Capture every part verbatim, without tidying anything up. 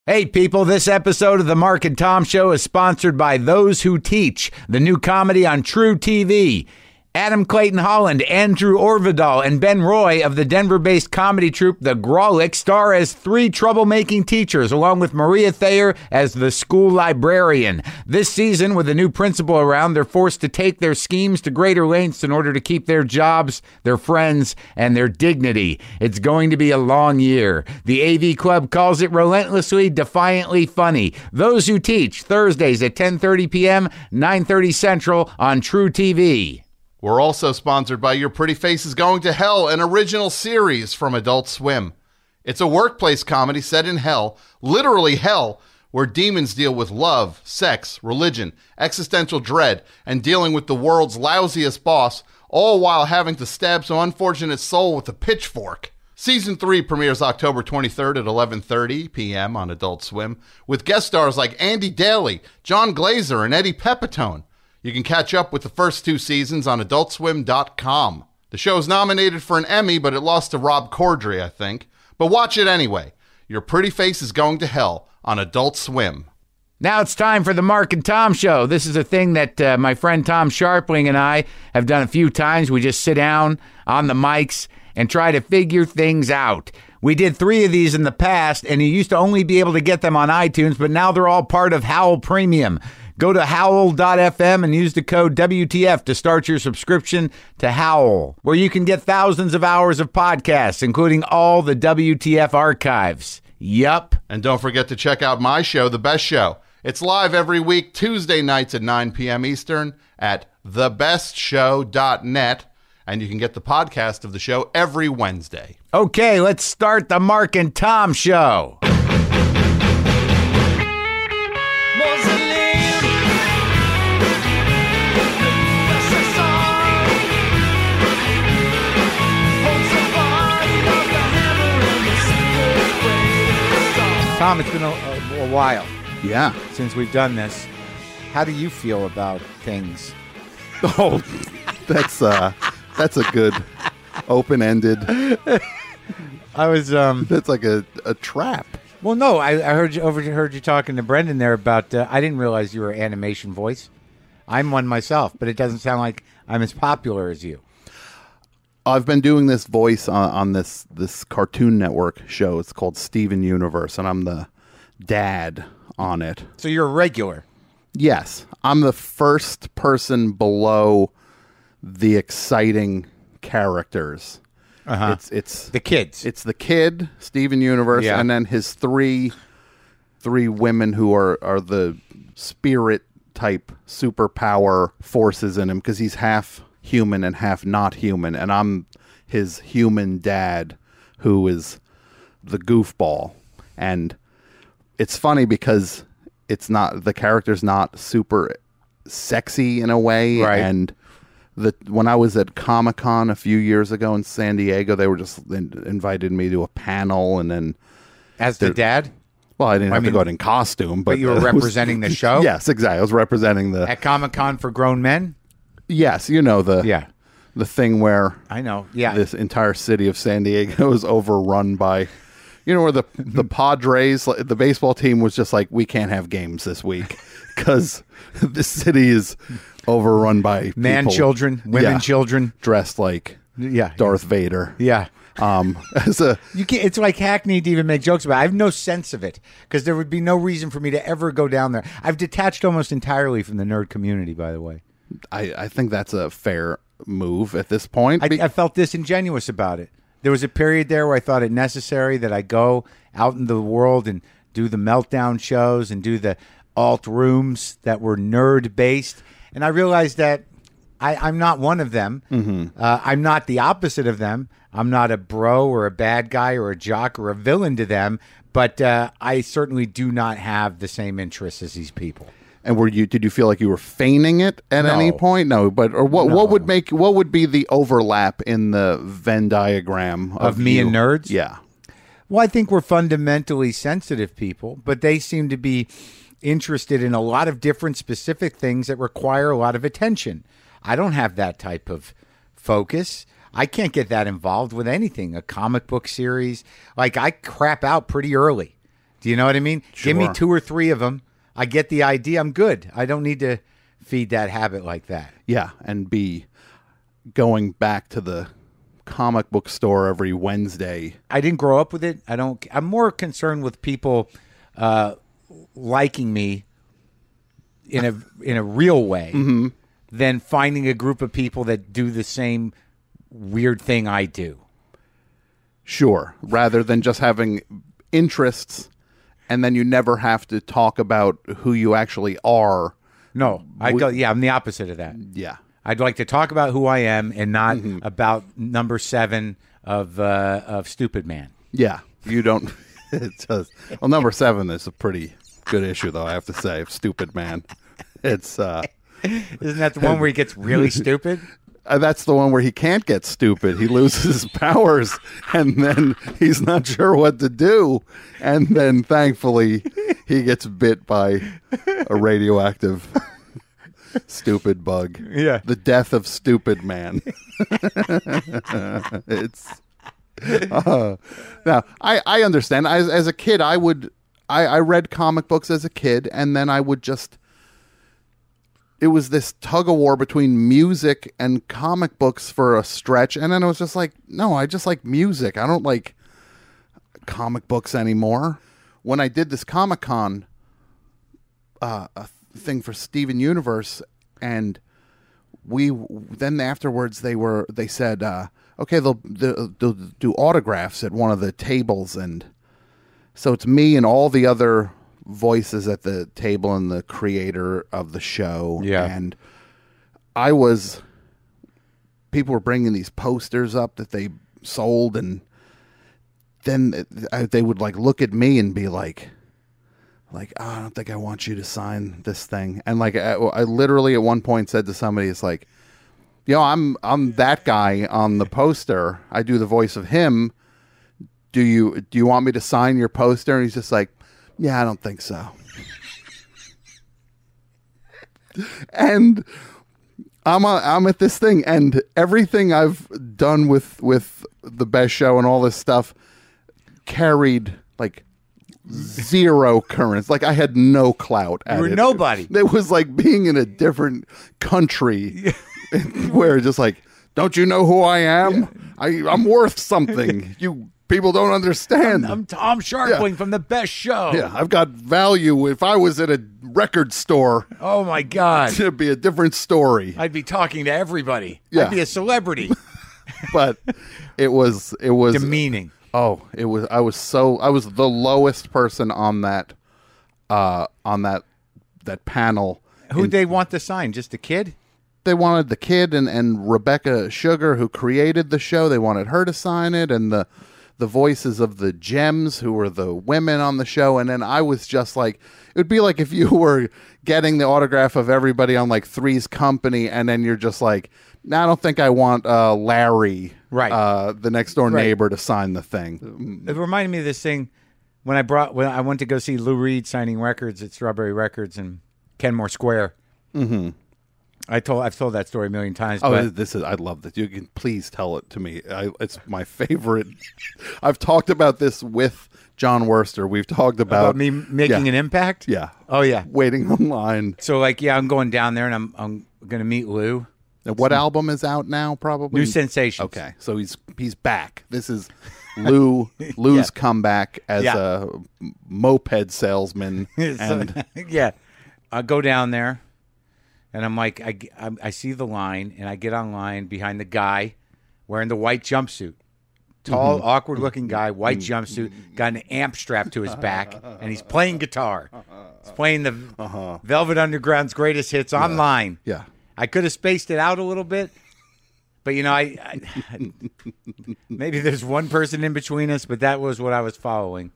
Hey people, this episode of the Mark and Tom Show is sponsored by Those Who Teach, the new comedy on True T V. Adam Clayton Holland, Andrew Orvidal, and Ben Roy of the Denver-based comedy troupe The Grawlix star as three troublemaking teachers, along with Maria Thayer as the school librarian. This season, with a new principal around, they're forced to take their schemes to greater lengths in order to keep their jobs, their friends, and their dignity. It's going to be a long year. The A V Club calls it relentlessly, defiantly funny. Those Who Teach, Thursdays at ten thirty p.m., nine thirty Central on True T V. We're also sponsored by Your Pretty Face is Going to Hell, an original series from Adult Swim. It's a workplace comedy set in hell, literally hell, where demons deal with love, sex, religion, existential dread, and dealing with the world's lousiest boss, all while having to stab some unfortunate soul with a pitchfork. Season three premieres October twenty-third at eleven thirty p.m. on Adult Swim, with guest stars like Andy Daly, John Glazer, and Eddie Pepitone. You can catch up with the first two seasons on adult swim dot com. The show is nominated for an Emmy, but it lost to Rob Corddry, I think. But watch it anyway. Your Pretty Face is Going to Hell on Adult Swim. Now it's time for the Mark and Tom Show. This is a thing that uh, my friend Tom Sharpling and I have done a few times. We just sit down on the mics and try to figure things out. We did three of these in the past, and you used to only be able to get them on iTunes, but now they're all part of Howl Premium. Go to howl dot f m and use the code W T F to start your subscription to Howl, where you can get thousands of hours of podcasts, including all the W T F archives. Yup. And don't forget to check out my show, The Best Show. It's live every week, Tuesday nights at nine p.m. Eastern at the best show dot net. And you can get the podcast of the show every Wednesday. Okay, let's start the Mark and Tom Show. Tom, it's been a, a, a while. Yeah. Since we've done this. How do you feel about things? Oh, that's uh, that's a good open-ended. I was um. That's like a, a trap. Well, no, I, I heard you overheard you talking to Brendan there about. Uh, I didn't realize you were an animation voice. I'm one myself, but it doesn't sound like I'm as popular as you. I've been doing this voice on, on this this Cartoon Network show. It's called Steven Universe, and I'm the dad on it. So you're a regular. Yes, I'm the first person below the exciting characters. Uh-huh. It's it's the kids. It's the kid, Steven Universe, yeah. and then his three three women who are are the spirit type superpower forces in him, because he's half human and half not human, and I'm his human dad who is the goofball. And it's funny because it's not, the character's not super sexy in a way, right? And the when I was at Comic-Con a few years ago in San Diego, they were just in, invited me to a panel, and then as the dad. Well, I didn't I have mean, to go out in costume, but, but you were uh, representing was, the show. Yes, exactly. I was representing the at Comic-Con for grown men. Yes, you know the yeah. the thing where I know, yeah, this entire city of San Diego is overrun by, you know, where the the Padres, the baseball team, was just like, we can't have games this week because the city is overrun by man people, children, women yeah, children dressed like yeah Darth Vader. Yeah. Um, as a you can't. It's like hackneyed to even make jokes about it. I have no sense of it because there would be no reason for me to ever go down there. I've detached almost entirely from the nerd community, by the way. I, I think that's a fair move at this point. I, I felt disingenuous about it. There was a period there where I thought it necessary that I go out into the world and do the meltdown shows and do the alt rooms that were nerd based. And I realized that I, I'm not one of them. Mm-hmm. Uh, I'm not the opposite of them. I'm not a bro or a bad guy or a jock or a villain to them. But uh, I certainly do not have the same interests as these people. And were you? Did you feel like you were feigning it at No. any point? No, but or what? No. What would make? What would be the overlap in the Venn diagram of, Of me you? and nerds? Yeah. Well, I think we're fundamentally sensitive people, but they seem to be interested in a lot of different specific things that require a lot of attention. I don't have that type of focus. I can't get that involved with anything. A comic book series, like I crap out pretty early. Do you know what I mean? Give me Sure. two or three of them. I get the idea. I'm good. I don't need to feed that habit like that. Yeah, and be going back to the comic book store every Wednesday. I didn't grow up with it. I don't. I'm more concerned with people uh, liking me in a in a real way Mm-hmm. than finding a group of people that do the same weird thing I do. Sure, rather than just having interests and then you never have to talk about who you actually are. No, I go. Yeah, I'm the opposite of that. Yeah. I'd like to talk about who I am and not Mm-hmm. about number seven of uh, of Stupid Man. Yeah. You don't. It does. Well, number seven is a pretty good issue, though, I have to say. Stupid Man. It's, uh, Isn't that the one where he gets really stupid? uh, that's the one where he can't get stupid. He loses his powers, and then he's not sure what to do. And then, thankfully, he gets bit by a radioactive stupid bug. Yeah. The death of Stupid Man. It's uh, now I, I understand. As as a kid, I would I, I read comic books as a kid, and then I would just it was this tug of war between music and comic books for a stretch, and then I was just like, no, I just like music. I don't like comic books anymore. When I did this Comic Con uh, a thing for Steven Universe, and we then afterwards they were they said, uh, okay, they'll, they'll they'll do autographs at one of the tables, and so it's me and all the other voices at the table and the creator of the show. Yeah. And I was people were bringing these posters up that they sold, and then they would like look at me and be like like oh, I don't think I want you to sign this thing. And like I, I literally at one point said to somebody, it's like, you know, I'm I'm that guy on the poster. I do the voice of him. Do you do you want me to sign your poster? And he's just like, yeah, I don't think so. And I'm a, I'm at this thing, and everything I've done with with the best show and all this stuff carried like zero currents. Like I had no clout at You were it. nobody. It was like being in a different country where just like, don't you know who I am? I I'm worth something. You people don't understand. I'm Tom Sharpling from the best show. Yeah, I've got value. If I was at a record store, Oh my God. it'd be a different story. I'd be talking to everybody. Yeah. I'd be a celebrity. But it was it was Demeaning. Oh, it was. I was so. I was the lowest person on that, uh, on that, that panel. Who'd And they want to sign? Just a kid? they wanted the kid and, and Rebecca Sugar, who created the show. They wanted her to sign it, and the the voices of the Gems, who were the women on the show. And then I was just like, it would be like if you were getting the autograph of everybody on like Three's Company, and then you're just like, no, I don't think I want uh, Larry, Right. uh, the next door Right. neighbor, to sign the thing. It reminded me of this thing when I brought when I went to go see Lou Reed signing records at Strawberry Records in Kenmore Square. Mm-hmm. I told I've told that story a million times. Oh, but this is I love that. You can please tell it to me. I, it's my favorite. I've talked about this with John Worster. We've talked about, about me making yeah, an impact. Yeah. Oh yeah. Waiting online. So like yeah, I'm going down there and I'm I'm gonna meet Lou. Now, what album is out now? Probably New Sensations. Okay, so he's he's back. This is Lou Lou's Yeah. comeback as Yeah. a moped salesman. So, And yeah, I go down there, and I'm like, I, I, I see the line, and I get online behind the guy wearing the white jumpsuit. Tall, Mm-hmm. awkward-looking guy, white jumpsuit, got an amp strapped to his back, and he's playing guitar. He's playing the Uh-huh. Velvet Underground's greatest hits online. yeah, I could have spaced it out a little bit, but you know, I, I maybe there's one person in between us, but that was what I was following.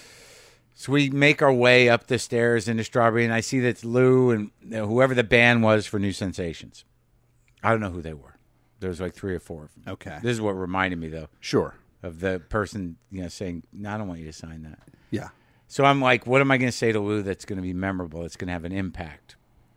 So we make our way up the stairs into Strawberry, and I see that it's Lou and you know, whoever the band was for New Sensations. I don't know who they were. There was like three or four of them. Okay. This is what reminded me, though, sure, of the person you know saying, "No, I don't want you to sign that." yeah, So I'm like, what am I going to say to Lou that's going to be memorable? That's going to have an impact.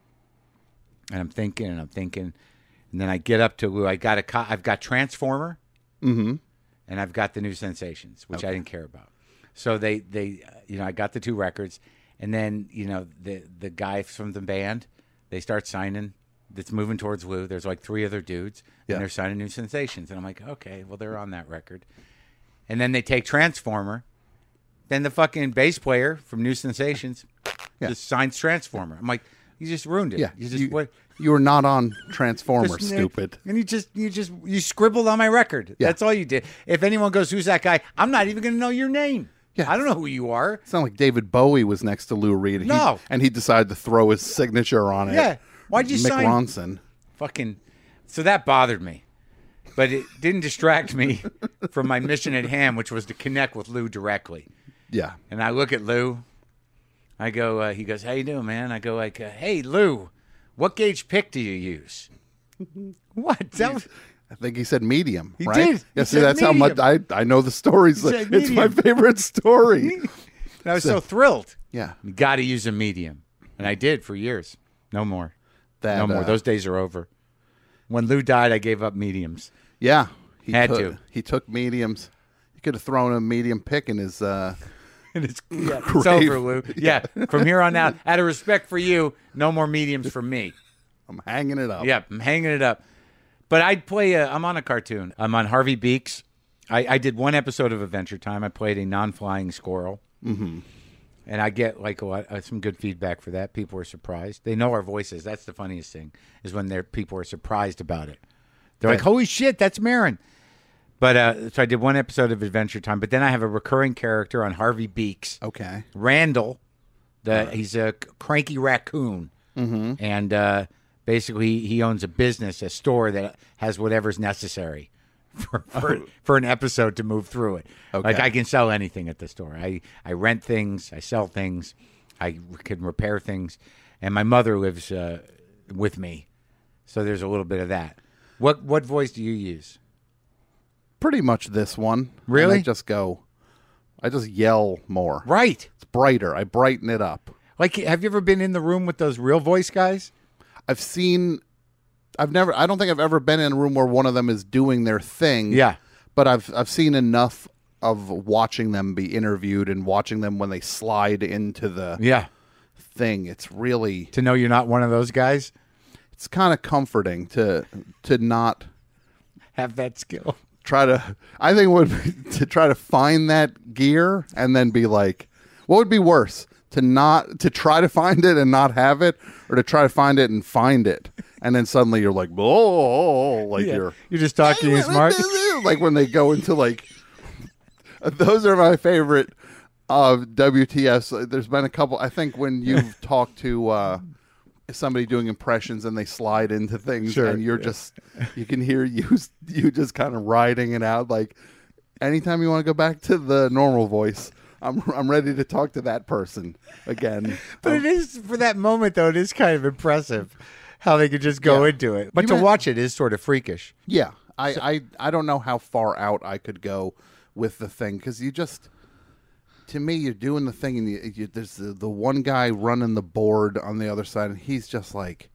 And I'm thinking, and I'm thinking, and then I get up to Lou. I got a, co- I've got Transformer, mm-hmm. and I've got the New Sensations, which I didn't care about. So they, they, you know, I got the two records, and then you know the the guy from the band, they start signing. That's moving towards Lou. There's like three other dudes, Yeah. and they're signing New Sensations, and I'm like, okay, well they're on that record. And then they take Transformer. Then the fucking bass player from New Sensations Yeah. just signs Transformer. I'm like, you just ruined it. Yeah, you just you, what? you were not on Transformer, Just- stupid. And you just you just you scribbled on my record. Yeah. That's all you did. If anyone goes, who's that guy? I'm not even going to know your name. Yeah. I don't know who you are. It's not like David Bowie was next to Lou Reed. He- No. and he decided to throw his signature on it. Yeah. Why'd you Mick sign? Ronson. Fucking. So that bothered me, but it didn't distract me from my mission at hand, which was to connect with Lou directly. Yeah. And I look at Lou. I go. Uh, he goes, "How you doing, man?" I go like, uh, "Hey, Lou, what gauge pick do you use?" What? That was, I think he said medium, He right? did. He Yeah, see, said that's how much I, I know the stories. He said It's my medium. favorite story. and I was so thrilled. Yeah. You got to use a medium, and I did for years. No more. That, no more. uh, Those days are over. When Lou died, I gave up mediums. Yeah. He Had took, to. He took mediums. He could have thrown a medium pick in his. Uh, And it's, yeah, it's Grave. over, Lou. Yeah, from here on out, out of respect for you, no more mediums for me. I'm hanging it up. Yeah, I'm hanging it up. But I'd play. A, I'm on a cartoon. I'm on Harvey Beaks. I, I did one episode of Adventure Time. I played a non-flying squirrel, mm-hmm. and I get like a lot, uh, some good feedback for that. People are surprised. They know our voices. That's the funniest thing is when their people are surprised about it. They're like, "Holy shit, that's Marin." But uh, so I did one episode of Adventure Time. But then I have a recurring character on Harvey Beaks. Okay. Randall, the he's a cranky raccoon, mm-hmm. and uh, basically he owns a business, a store that has whatever's necessary for for, Oh. for an episode to move through it. Okay. Like I can sell anything at the store. I I rent things, I sell things, I can repair things, and my mother lives uh, with me, so there's a little bit of that. What what voice do you use? Pretty much this one. Really? And I just go. I just yell more. Right. It's brighter. I brighten it up. Like, have you ever been in the room with those real voice guys? I've seen. I've never. I don't think I've ever been in a room where one of them is doing their thing. Yeah. But I've I've seen enough of watching them be interviewed and watching them when they slide into the Yeah. thing. It's really. To know you're not one of those guys? It's kind of comforting to to not Have that skill. try to. I think it would be to try to find that gear and then be like, what would be worse? To not to try to find it and not have it, or to try to find it and find it, and then suddenly you're like, oh, like Yeah. you're You're just talking smart. like when they go into like. Those are my favorite of W T Fs. There's been a couple. I think when you've talked to uh, somebody doing impressions and they slide into things, Sure, and you're yeah. just you can hear you you just kind of riding it out. Like anytime you want to go back to the normal voice, I'm I'm ready to talk to that person again. But it is, for that moment, though, it is kind of impressive how they could just go Yeah. into it. But You to meant- watch it is sort of freakish. Yeah, I, I I don't know how far out I could go with the thing because you just. To me, you're doing the thing, and you, you, there's the, the one guy running the board on the other side, and he's just like,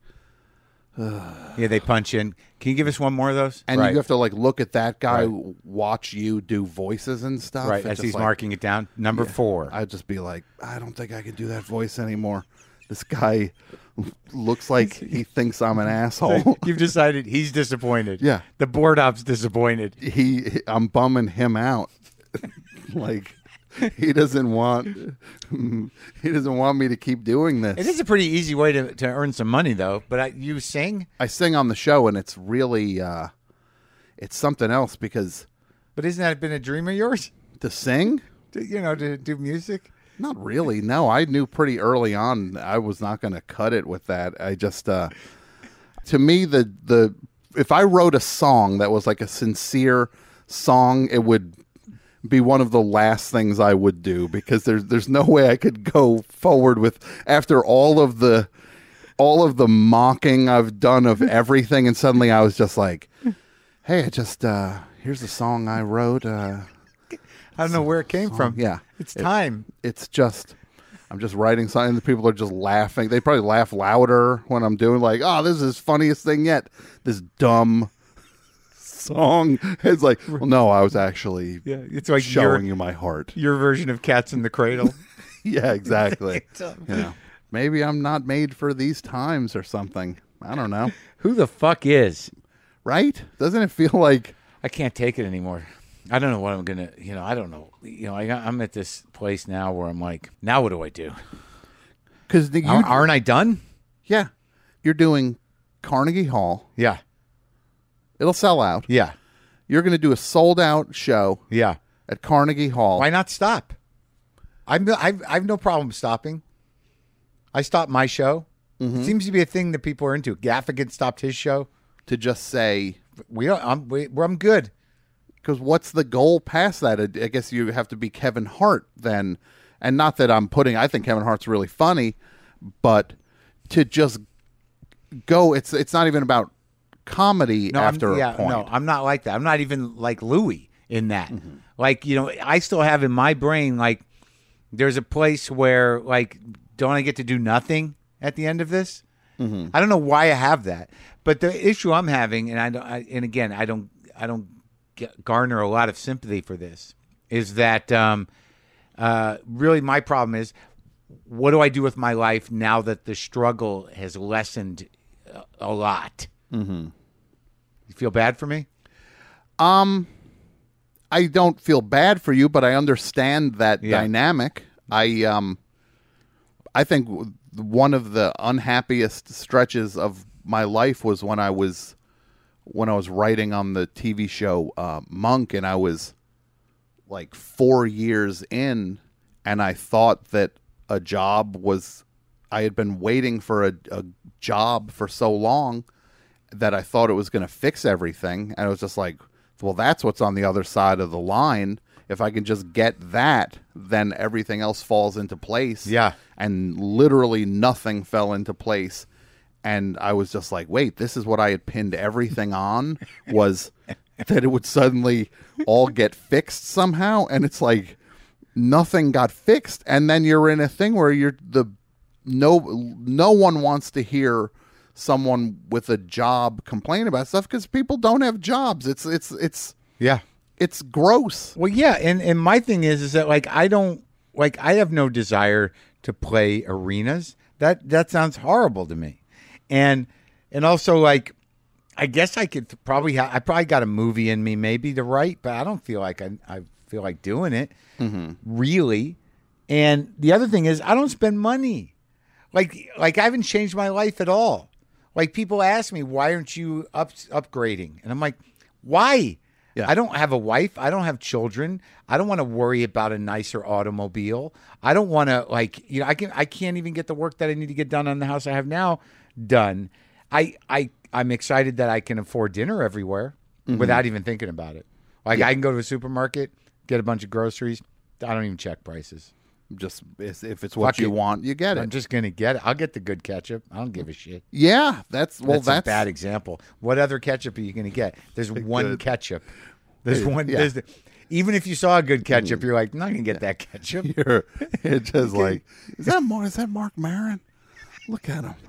Yeah, they punch in. Can you give us one more of those? and right. you have to like look at that guy, Right. watch you do voices and stuff. right, It's as just he's like- marking it down. Number four. I'd just be like, I don't think I can do that voice anymore. This guy looks like he thinks I'm an asshole. You've decided he's disappointed. Yeah. The board op's disappointed. he, I'm bumming him out. Like he doesn't want, he doesn't want me to keep doing this. It is a pretty easy way to, to earn some money, though. But I, you sing? I sing on the show, and it's really, uh, it's something else because But isn't that been a dream of yours? to sing. To, you know, to do music? Not really. No, I knew pretty early on I was not going to cut it with that. I just, uh, to me, the the if I wrote a song that was like a sincere song, it would be one of the last things I would do because there's there's no way I could go forward with after all of the all of the mocking I've done of everything, and suddenly I was just like, hey, I just uh, here's the song I wrote. Uh, I don't know where it came from. yeah. It's time. it's just I'm just writing something that people are just laughing. They probably laugh louder when I'm doing like, oh, this is the funniest thing yet. This dumb song. It's like, well, no, I was actually Yeah, it's like showing your, you my heart. your version of Cats in the Cradle. Yeah, exactly. Yeah. Maybe I'm not made for these times or something. I don't know. Who the fuck is? Right? Doesn't it feel like I can't take it anymore. I don't know what I'm gonna. You know, I don't know. You know, I got, I'm at this place now where I'm like, now what do I do? because you Aren't, aren't I done? yeah, you're doing Carnegie Hall. Yeah, It'll sell out. yeah, You're going to do a sold out show yeah. at Carnegie Hall. Why not stop? I've no, I've, I've no problem stopping. I stopped my show. It seems to be a thing that people are into. Gaffigan stopped his show. To just say, We don't. I'm. We, I'm good. because what's the goal past that? I I guess you have to be Kevin Hart then. And not that I'm putting, I think Kevin Hart's really funny, but to just go, it's it's not even about comedy No, I'm- after yeah, a point. no, I'm not like that. I'm not even like Louis in that. Like, you know, I still have in my brain, like, there's a place where, like, don't I get to do nothing at the end of this? Mm-hmm. I don't know why I have that, but the issue I'm having, and I don't, I, and again, I don't, I don't get, garner a lot of sympathy for this, is that um, uh, really my problem is, what do I do with my life now that the struggle has lessened a, a lot? Mm-hmm. You feel bad for me? Um, I don't feel bad for you, but I understand that Yeah. dynamic. I um, I think w- one of the unhappiest stretches of my life was when I was when I was writing on the T V show uh, Monk, and I was like four years in, and I thought that a job was. I had been waiting for a, a job for so long that I thought it was going to fix everything, and I was just like, well, that's what's on the other side of the line. If I can just get that, then everything else falls into place. Yeah. And literally nothing fell into place. And I was just like, wait, this is what I had pinned everything on, was that it would suddenly all get fixed somehow. And it's like nothing got fixed. And then you're in a thing where you're the no no one wants to hear someone with a job complain about stuff because people don't have jobs. It's it's it's Yeah. it's gross. Well, yeah, and, and my thing is, is that like I don't like I have no desire to play arenas. That that sounds horrible to me, and and also like I guess I could probably ha- I probably got a movie in me maybe to write, but I don't feel like I I feel like doing it really. And the other thing is I don't spend money, like like I haven't changed my life at all. Like people ask me, why aren't you up upgrading? And I'm like, why? Yeah. I don't have a wife. I don't have children. I don't want to worry about a nicer automobile. I don't want to like, you know, I can I can't even get the work that I need to get done on the house I have now done. I I I'm excited that I can afford dinner everywhere without even thinking about it. Like I can go to a supermarket, get a bunch of groceries. I don't even check prices. Just if if it's what Fuck you it. want, you get it. I'm just gonna get it. I'll get the good ketchup. I don't give a shit. yeah, that's well, that's, that's, a bad example. What other ketchup are you going to get? There's one Good. ketchup. There's one. Yeah. There's the, even if you saw a good ketchup, you're like, I'm not going to get that ketchup. You're, it's just like, is that Mark? Is that Mark Maron? Look at him.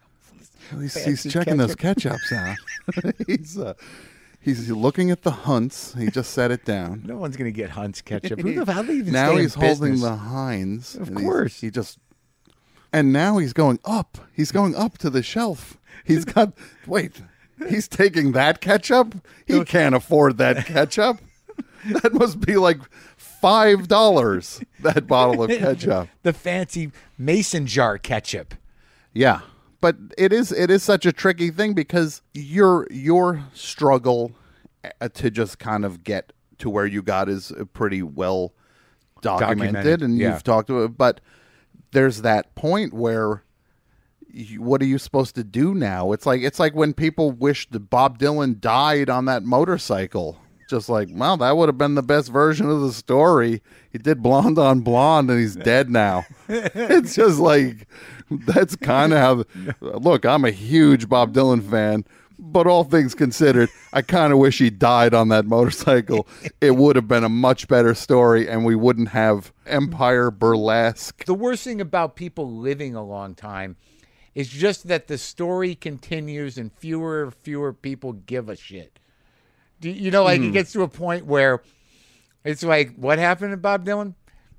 He's, he's Fancy checking those ketchups out. he's uh, he's looking at the Hunts. He just set it down. No one's going to get Hunt's ketchup. Who the hell they even Now stay in he's holding business? the Heinz. Of and he's- course. he just. And now he's going up. He's going up to the shelf. He's got. Wait, he's taking that ketchup. He can't afford that ketchup. That must be like five dollars. That bottle of ketchup. the fancy mason jar ketchup. Yeah, but it is it is such a tricky thing because your your struggle uh, to just kind of get to where you got is uh, pretty well documented, Documented, and yeah. you've talked about it. But there's that point where you, what are you supposed to do now? It's like it's like when people wish that Bob Dylan died on that motorcycle. Just like, well, that would have been the best version of the story. He did Blonde on Blonde, and he's dead now. It's just like that's kind of how. Look, I'm a huge Bob Dylan fan, but all things considered, I kind of wish he died on that motorcycle. It would have been a much better story, and we wouldn't have Empire Burlesque. The worst thing about people living a long time is just that the story continues and fewer and fewer people give a shit. Do you know, like, it gets to a point where it's like, what happened to Bob Dylan?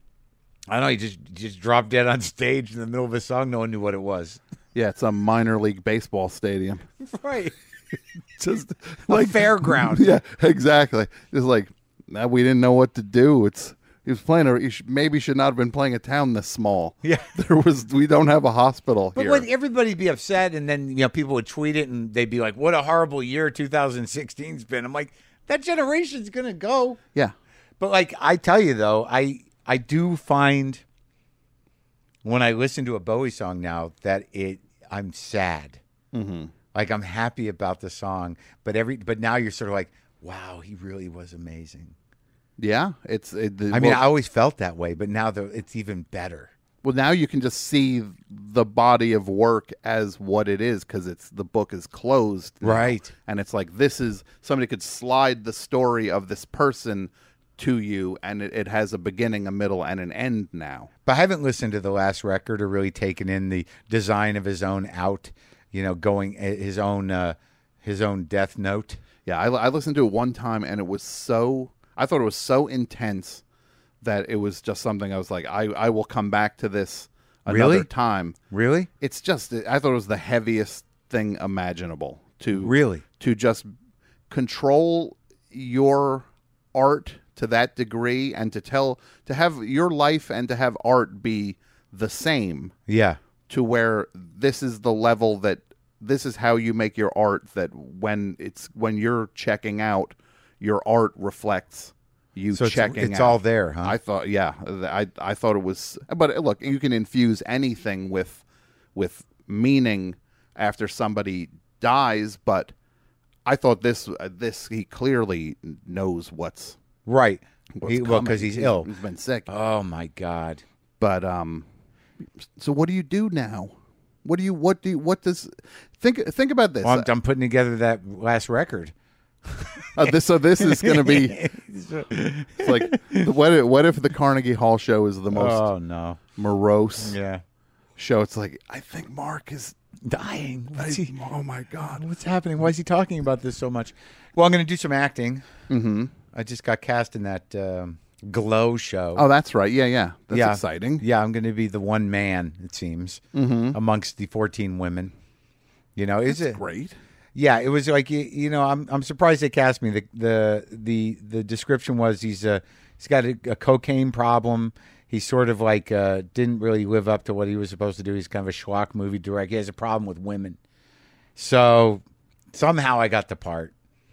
I don't know. He just just dropped dead on stage in the middle of a song. No one knew what it was. Yeah, it's a minor league baseball stadium. Right. Just Like fairground. Yeah, exactly. Just like now we didn't know what to do. It's he was playing a he should, maybe should not have been playing a town this small. Yeah. There was we don't have a hospital But here. would everybody be upset, and then, you know, people would tweet it, and they'd be like, what a horrible year two thousand sixteen's been. I'm like, that generation's going to go. Yeah. But, like, I tell you, though, I I do find when I listen to a Bowie song now that it I'm sad. Mm-hmm. Like, I'm happy about the song, but every but now you're sort of like, wow, he really was amazing. Yeah, it's. It, the, I mean, well, I always felt that way, but now the, it's even better. well, now you can just see the body of work as what it is because it's the book is closed, now. Right. And it's like this is somebody could slide the story of this person to you, and it, it has a beginning, a middle, and an end now. But I haven't listened to the last record or really taken in the design of his own out, you know, going his own uh, his own Death Note. Yeah, I, I listened to it one time, and it was so. I thought it was so intense that it was just something I was like, I, I will come back to this another Really? time. Really? It's just, I thought it was the heaviest thing imaginable to Really? to just control your art to that degree and to tell to have your life and to have art be the same Yeah. to where this is the level that this is how you make your art, that when it's when you're checking out, your art reflects you So it's, checking it's out. all there, huh? I thought, yeah, I I thought it was, but look, you can infuse anything with with meaning after somebody dies, but I thought this this he clearly knows what's right. what's He, well, coming. because he's ill. He's been sick. Oh my God. But um, so what do you do now? What do you what do you, what does think think about this? Well, I'm, I'm putting together that last record. Uh, this so this is going to be it's like what if, what if the Carnegie Hall show is the most Oh no. morose Yeah. show? It's like I think Mark is Dying. What's I- he? oh my god. What's happening? Why is he talking about this so much? Well, I'm going to do some acting. Mm-hmm. I just got cast in that um, Glow show. Oh, that's right. Yeah, yeah. That's Yeah. exciting. Yeah, I'm going to be the one man, it seems, Mm-hmm. amongst the fourteen women. You know, is That's it great. Yeah, it was like you, you know, I'm I'm surprised they cast me. The the the the description was he's uh he's got a, a cocaine problem. He's sort of like uh, didn't really live up to what he was supposed to do. He's kind of a schlock movie director. He has a problem with women. So somehow I got the part.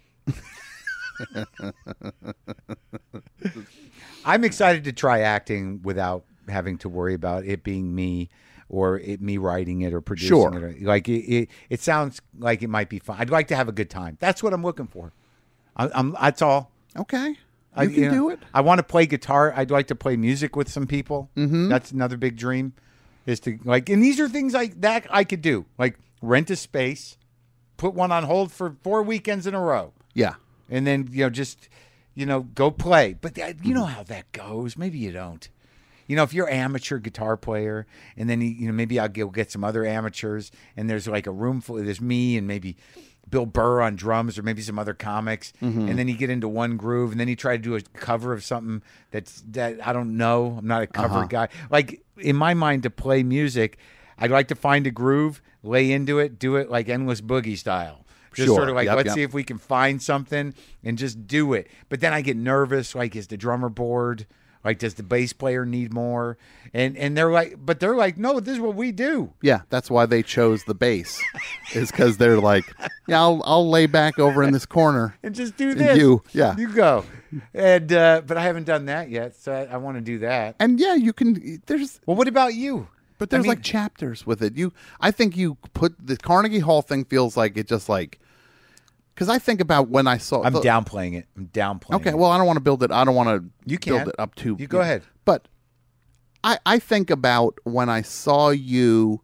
I'm excited to try acting without having to worry about it being me or it, me writing it or producing Sure. it. Like it, it, it sounds like it might be fun. I'd like to have a good time. That's what I'm looking for. I, I'm. That's all. Okay. You I, can know, do it. I want to play guitar. I'd like to play music with some people. Mm-hmm. That's another big dream. Is to like, and these are things like that I could do. Like rent a space, put one on hold for four weekends in a row, Yeah. and then you know just you know go play. But uh, you know how that goes. Maybe you don't. You know, if you're an amateur guitar player, and then you know maybe I'll get, get some other amateurs, and there's like a room full. There's me and maybe Bill Burr on drums, or maybe some other comics, Mm-hmm. and then you get into one groove, and then you try to do a cover of something that's that I don't know. I'm not a cover Uh-huh. guy. Like in my mind, to play music, I'd like to find a groove, lay into it, do it like Endless Boogie style. Just Sure. sort of like, Yep, let's yep. see if we can find something and just do it. But then I get nervous. Like, is the drummer bored? Like, does the bass player need more? And and they're like, but they're like, no, this is what we do. Yeah, that's why they chose the bass. is because they're like, yeah, I'll I'll lay back over in this corner. And just do And this. you, yeah. You go. And uh, but I haven't done that yet, so I, I want to do that. And yeah, you can. There's Well, what about you? but there's I mean- like chapters with it. You, I think you put the Carnegie Hall thing feels like it just like because I think about when I saw. I'm the, downplaying it. I'm downplaying Okay, it. well, I don't want to build it. I don't want to You build can. it up too. You go ahead. But I I think about when I saw you.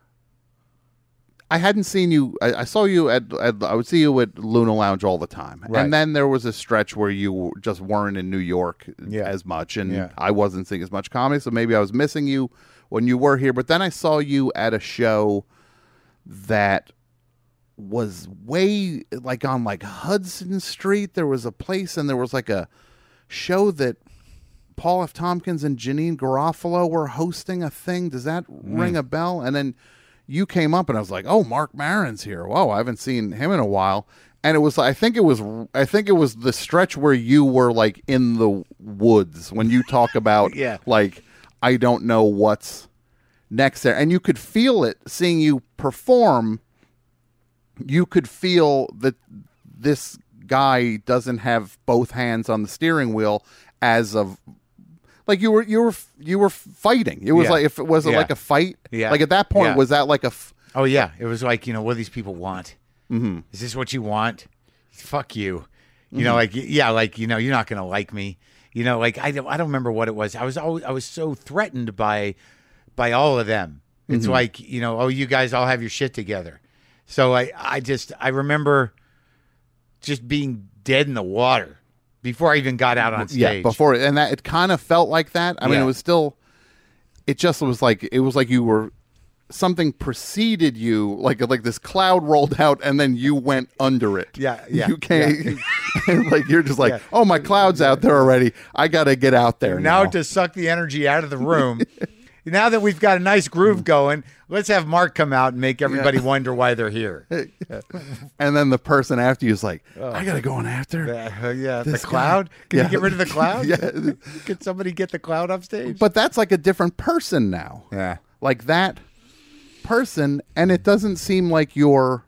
I hadn't seen you. I, I saw you at, at. I would see you at Luna Lounge all the time, Right. and then there was a stretch where you were- just weren't in New York Yeah. as much, and Yeah. I wasn't seeing as much comedy. So maybe I was missing you when you were here. But then I saw you at a show that was way like on like Hudson Street. There was a place and there was like a show that Paul F. Tompkins and Janine Garofalo were hosting a thing. Does that mm. ring a bell? And then you came up and I was like, oh, Marc Maron's here. Whoa, I haven't seen him in a while. And it was, I think it was, I think it was the stretch where you were like in the woods when you talk about yeah. like, I don't know what's next there. And you could feel it seeing you perform. You could feel that this guy doesn't have both hands on the steering wheel as of like you were, you were, you were fighting. It was yeah. like, if it was yeah. like a fight, yeah. like at that point, yeah. was that like a, f- oh yeah. It was like, you know, what do these people want? Mm-hmm. Is this what you want? Fuck you. You mm-hmm. know, like, yeah, like, you know, you're not going to like me. You know, like, I don't, I don't remember what it was. I was always, I was so threatened by, by all of them. It's mm-hmm. like, you know, oh, you guys all have your shit together. So I, I just, I remember just being dead in the water before I even got out on stage. Yeah, before, and that, it kind of felt like that. I yeah. mean, it was still, it just was like, it was like you were, something preceded you, like like this cloud rolled out, and then you went under it. Yeah, yeah. You can't, yeah. like you're just like, yeah. oh, my cloud's out there already. I got to get out there now. Now to suck the energy out of the room. Now that we've got a nice groove going, let's have Mark come out and make everybody yeah. wonder why they're here. And then the person after you is like, oh. I got to go on after. Uh, yeah, the cloud. Can yeah. you get rid of the cloud? yeah. Can somebody get the cloud off stage? But that's like a different person now. Yeah. Like that person, and it doesn't seem like you're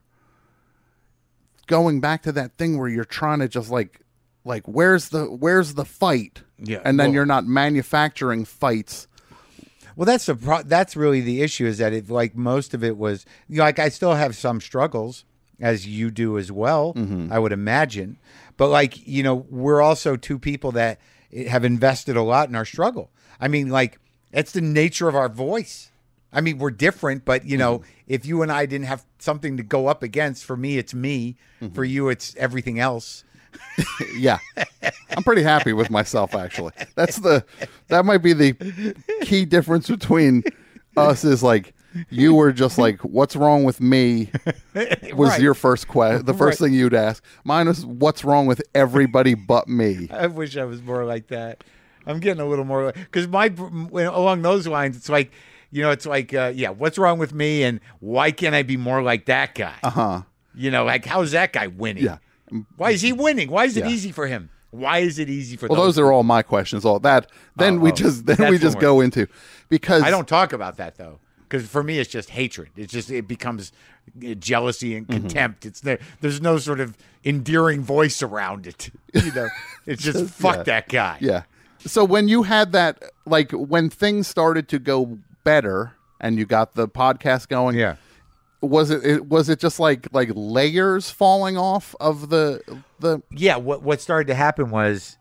going back to that thing where you're trying to just like like where's the where's the fight, yeah and then well, you're not manufacturing fights. Well, that's the pro- that's really the issue, is that it, like most of it was, you know, like I still have some struggles, as you do as well, mm-hmm. I would imagine, but like, you know, we're also two people that have invested a lot in our struggle. I mean, like, it's the nature of our voice. I mean, we're different, but, you know, mm-hmm. if you and I didn't have something to go up against, for me, it's me. Mm-hmm. For you, it's everything else. Yeah. I'm pretty happy with myself, actually. That's the, that might be the key difference between us, is like, you were just like, what's wrong with me was right. your first question. The first right. thing you'd ask. Mine was, what's wrong with everybody but me? I wish I was more like that. I'm getting a little more, because my, along those lines, it's like, you know, it's like, uh, yeah, what's wrong with me, and why can't I be more like that guy? Uh-huh. You know, like, how's that guy winning? Yeah. Why is he winning? Why is it yeah. easy for him? Why is it easy for well, those? those are all my questions. All that. Then oh, we oh, just then we just go into, because I don't talk about that, though, because for me it's just hatred. It's just, it becomes jealousy and contempt. Mm-hmm. It's there. There's no sort of endearing voice around it. You know, it's just fuck yeah. that guy. Yeah. So when you had that, like when things started to go better and you got the podcast going, yeah. Was it, it was it just like like layers falling off of the the yeah what what started to happen was,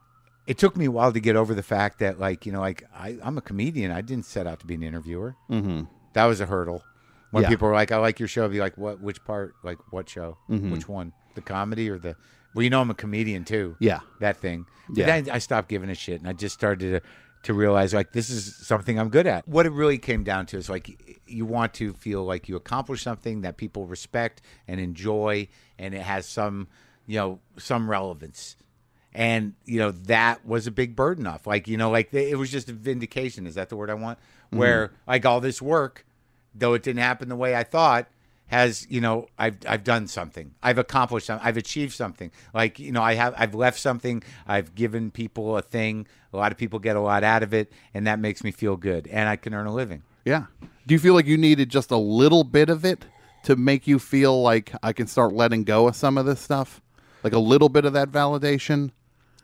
it took me a while to get over the fact that, like, you know, like I, I'm a comedian. I didn't set out to be an interviewer. Mm-hmm. That was a hurdle. When yeah. people were like, I like your show, I'd be like, what, which part, like what show, mm-hmm. which one, the comedy or the, well, you know, I'm a comedian too. Yeah. That thing. But yeah. then I stopped giving a shit, and I just started to, to realize, like, this is something I'm good at. What it really came down to is, like, you want to feel like you accomplished something that people respect and enjoy, and it has some, you know, some relevance. And, you know, that was a big burden off. Like, you know, like it was just a vindication. Is that the word I want? Mm-hmm. Where, like, all this work, though it didn't happen the way I thought, has, you know, I've I've done something. I've accomplished something. I've achieved something. Like, you know, I have I've left something. I've given people a thing. A lot of people get a lot out of it, and that makes me feel good. And I can earn a living. Yeah. Do you feel like you needed just a little bit of it to make you feel like I can start letting go of some of this stuff? Like a little bit of that validation?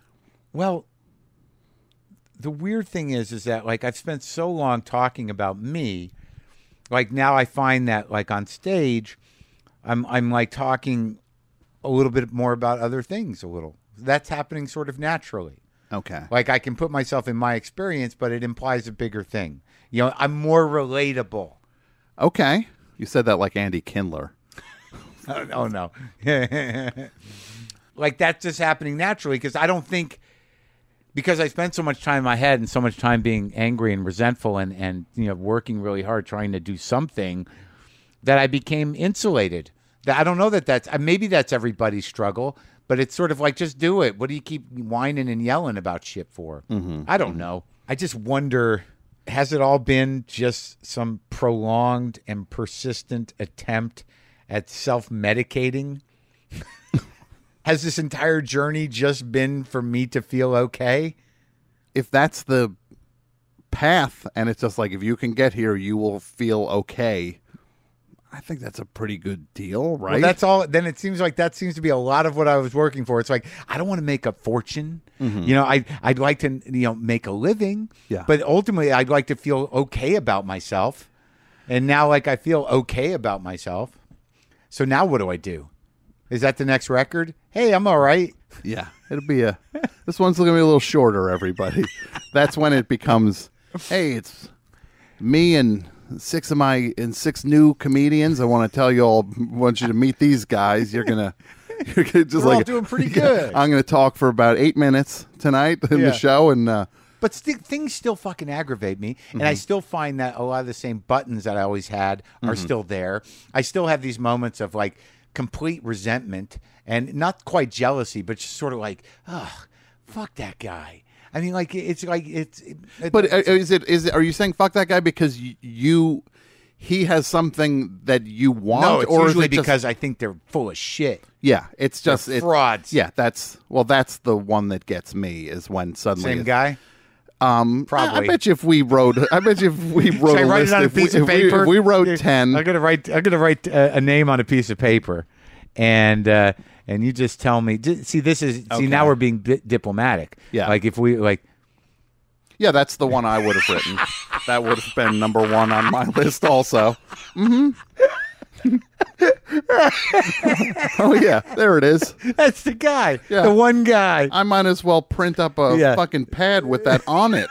Well, the weird thing is, is that, like, I've spent so long talking about me. Like, now I find that, like, on stage, I'm I'm like talking a little bit more about other things a little. That's happening sort of naturally. Okay. Like, I can put myself in my experience, but it implies a bigger thing. You know, I'm more relatable. Okay. You said that like Andy Kindler. oh, oh, no. Like, that's just happening naturally, because I don't think... Because I spent so much time in my head and so much time being angry and resentful and, and you know, working really hard trying to do something, that I became insulated. I don't know that that's uh, maybe that's everybody's struggle, but it's sort of like just do it. What do you keep whining and yelling about shit for? Mm-hmm. I don't mm-hmm. know. I just wonder, has it all been just some prolonged and persistent attempt at self-medicating? Has this entire journey just been for me to feel okay? If that's the path, and it's just like, if you can get here, you will feel okay, I think that's a pretty good deal, right? Well, that's all. Then it seems like that seems to be a lot of what I was working for. It's like, I don't want to make a fortune. Mm-hmm. You know, I, I'd like to, you know, make a living. Yeah. But ultimately, I'd like to feel okay about myself. And now, like, I feel okay about myself. So now what do I do? Is that the next record? Hey, I'm all right. Yeah, it'll be a. This one's going to be a little shorter, everybody. That's when it becomes, hey, it's me and six of my and six new comedians. I want to tell you all. Want you to meet these guys. You're gonna, you're gonna just We're like all doing pretty good. I'm going to talk for about eight minutes tonight in Yeah. the show, and uh, But st- things still fucking aggravate me. And Mm-hmm. I still find that a lot of the same buttons that I always had are Mm-hmm. still there. I still have these moments of like complete resentment and not quite jealousy, but just sort of like, ugh, fuck that guy. I mean, like, it's like, it's. It, But uh, it's, is it is it, are you saying fuck that guy because y- you he has something that you want, no, it's or usually is it just- because I think they're full of shit. yeah, it's just They're it's, frauds. Yeah, that's well, that's the one that gets me is when suddenly Same it's- guy? Um, Probably. I, I bet you if we wrote, I bet you if we wrote Should I a write list, it on a if we, piece of if we- paper? if we wrote Here, ten, I'm gonna write. I'm gonna write a, a name on a piece of paper, and uh, and you just tell me. di- See, this is. Okay. See, now we're being di- diplomatic. Yeah. Like if we like. yeah, that's the one I would have written. That would have been number one on my list, also. Mm-hmm. Oh yeah, there it is. That's the guy. Yeah. The one guy. I might as well print up a Yeah. fucking pad with that on it.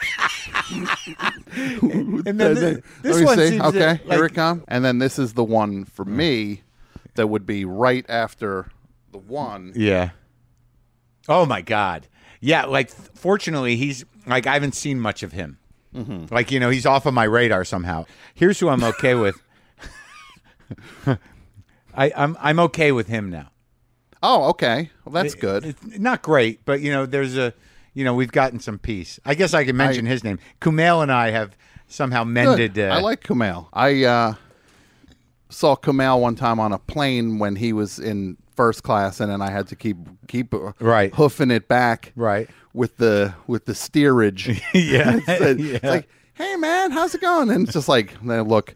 And then thi- this Let me one see. seems Okay, like- here it comes. And then this is the one for me that would be right after the one. Yeah. Oh my God. Yeah. Like, fortunately, he's like I haven't seen much of him. Mm-hmm. Like, you know, he's off of my radar somehow. Here's who I'm okay with. I, I'm I'm okay with him now. Oh, okay. Well, that's It- good. It's not great, but you know, there's a, you know, we've gotten some peace. I guess I can mention I- his name. Kumail and I have somehow mended. Good. Uh, I like Kumail. I uh, saw Kumail one time on a plane when he was in first class, and then I had to keep keep uh, Right. hoofing it back Right. with the with the steerage. Yeah. it's, it's Yeah. like, hey man, how's it going? And it's just like, then look,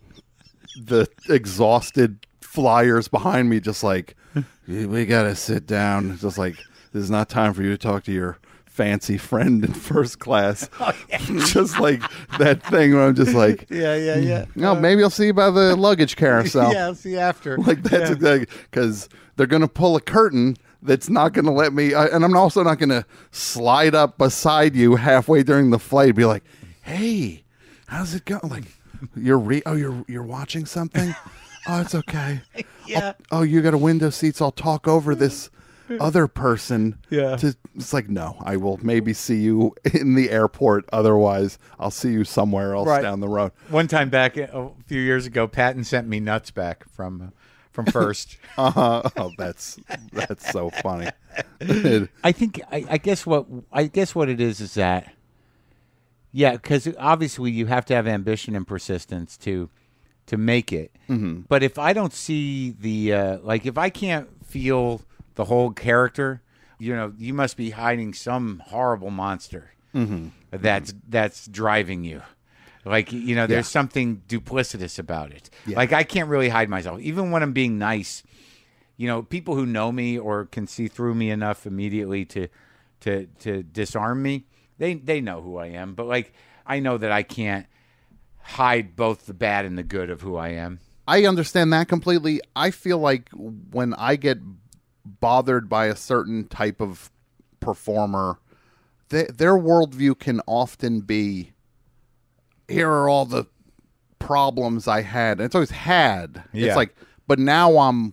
the exhausted flyers behind me, just like, we gotta sit down. It's just like, this is not time for you to talk to your fancy friend in first class. Oh, yeah. Just like that thing where I'm just like, Yeah, yeah, yeah. no, maybe I'll see you by the luggage carousel. Yeah, I'll see you after. Like that's Yeah. exactly because they're gonna pull a curtain that's not gonna let me, I, and I'm also not gonna slide up beside you halfway during the flight. Be like, hey, how's it going? Like, you're re- oh you're you're watching something. Oh, it's okay. Yeah. I'll- oh, you got a window seat, so I'll talk over this other person. Yeah. To, it's like, no, I will maybe see you in the airport. Otherwise, I'll see you somewhere else Right. down the road. One time back a few years ago, Patton sent me nuts back from uh, from First. Uh-huh. Oh, that's that's so funny. I think I, I guess what I guess what it is is that yeah, because obviously you have to have ambition and persistence to to make it. Mm-hmm. But if I don't see the uh, like, if I can't feel the whole character, you know, you must be hiding some horrible monster Mm-hmm. that's that's driving you. Like, you know, there's Yeah. something duplicitous about it. Yeah. Like, I can't really hide myself, even when I'm being nice. You know, people who know me or can see through me enough immediately to to to disarm me, they they know who I am. But like, I know that I can't hide both the bad and the good of who I am. I understand that completely. I feel like when I get bothered by a certain type of performer, th- their worldview can often be, here are all the problems I had. And it's always had. Yeah. It's like, but now I'm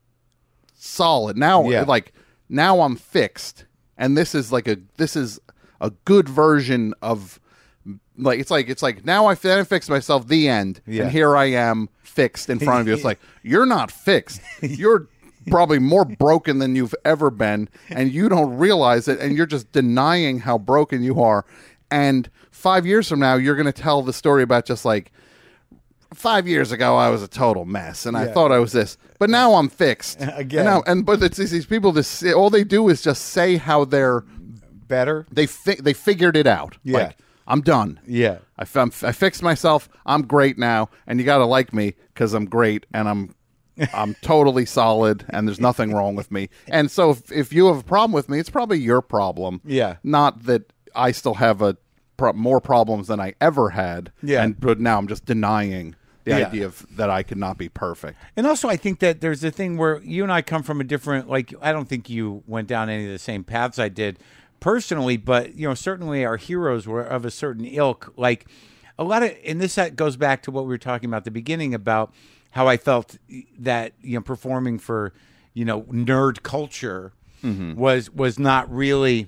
solid. Now, Yeah. like, now I'm fixed. And this is like a, this is a good version of like it's like it's like now I fi- fixed myself. The end, Yeah. and here I am fixed in front of you. It's like you're not fixed. You're probably more broken than you've ever been, and you don't realize it, and you're just denying how broken you are. And five years from now, you're going to tell the story about just like, five years ago, I was a total mess, and I Yeah. thought I was this, but now I'm fixed. Again. And, now, and but it's these people, just all they do is just say how they're, Better. they, fi- they figured it out. Yeah. Like, I'm done. Yeah. I, f- I'm- I fixed myself. I'm great now, and you got to like me because I'm great, and I'm I'm totally solid, and there's nothing wrong with me. And so if, if you have a problem with me, it's probably your problem. Yeah. Not that I still have a pro- more problems than I ever had. Yeah. And but now I'm just denying the Yeah. idea of that I could not be perfect. And also, I think that there's a thing where you and I come from a different, like, I don't think you went down any of the same paths I did personally, but, you know, certainly our heroes were of a certain ilk. Like, a lot of, and this goes back to what we were talking about at the beginning about how I felt that, you know, performing for, you know, nerd culture was was not really.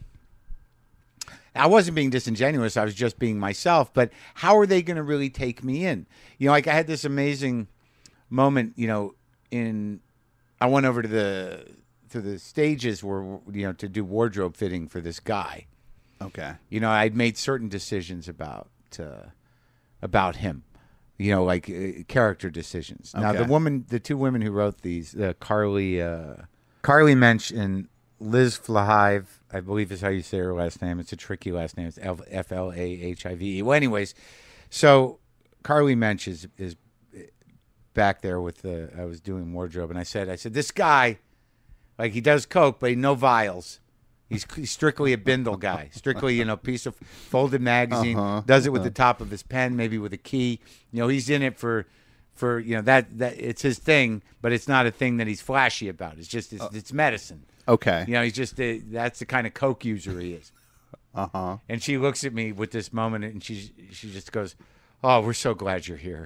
I wasn't being disingenuous. I was just being myself. But how are they going to really take me in? You know, like I had this amazing moment. You know, in I went over to the to the stages where you know to do wardrobe fitting for this guy. Okay. You know, I'd made certain decisions about uh, about him. You know, like uh, character decisions. Now, Okay. the woman, the two women who wrote these, uh, Carly, uh, Carly Mensch and Liz Flahive, I believe is how you say her last name. It's a tricky last name. It's F L A H I V E. Well, anyways, so Carly Mensch is is back there with the. I was doing wardrobe, and I said, I said, this guy, like he does coke, but he no vials. He's, he's strictly a bindle guy. Strictly, you know, piece of folded magazine. Uh-huh, Does it with the top of his pen, maybe with a key. You know, he's in it for, for you know that that it's his thing, but it's not a thing that he's flashy about. It's just it's, it's medicine. Okay. You know, he's just a, that's the kind of coke user he is. Uh huh. And she looks at me with this moment, and she she just goes, "Oh, we're so glad you're here."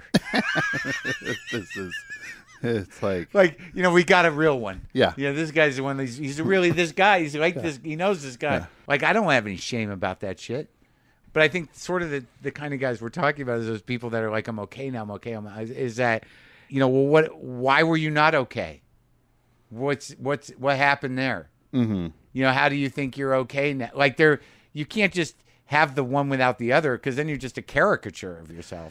This is. It's like. Like, you know, we got a real one. Yeah. You know, this guy's the one. He's, he's really this guy. He's like this. He knows this guy. Yeah. Like, I don't have any shame about that shit. But I think sort of the, the kind of guys we're talking about is those people that are like, I'm okay now. I'm okay. I'm, is that, you know, well, what? Why were you not okay? What's what's what happened there? Mm-hmm. You know, how do you think you're okay now? Like, there, you can't just have the one without the other because then you're just a caricature of yourself.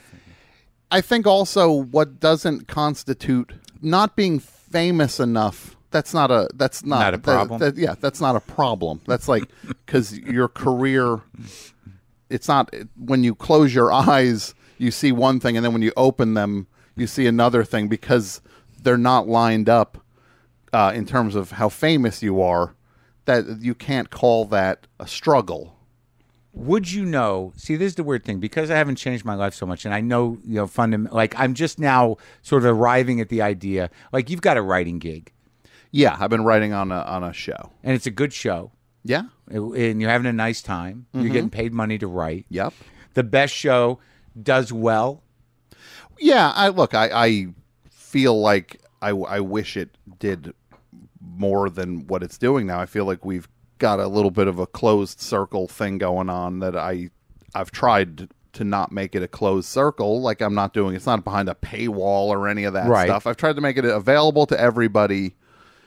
I think also what doesn't constitute not being famous enough. That's not a. That's not, Not a that- problem? that- yeah, that's not a problem. That's like because your career. It's not when you close your eyes, you see one thing, and then when you open them, you see another thing because they're not lined up uh, in terms of how famous you are. That you can't call that a struggle. Would you know? See, this is the weird thing because I haven't changed my life so much, and I know, you know, fundam- like I'm just now sort of arriving at the idea. Like you've got a writing gig, Yeah, I've been writing on a on a show. and it's a good show, Yeah. and you're having a nice time. You're getting paid money to write. Yep. The best show does well. Yeah, I look, I, I feel like I, I wish it did more than what it's doing now. I feel like we've got a little bit of a closed circle thing going on that I I've tried to not make it a closed circle. Like I'm not doing it's not behind a paywall or any of that Right. stuff. I've tried to make it available to everybody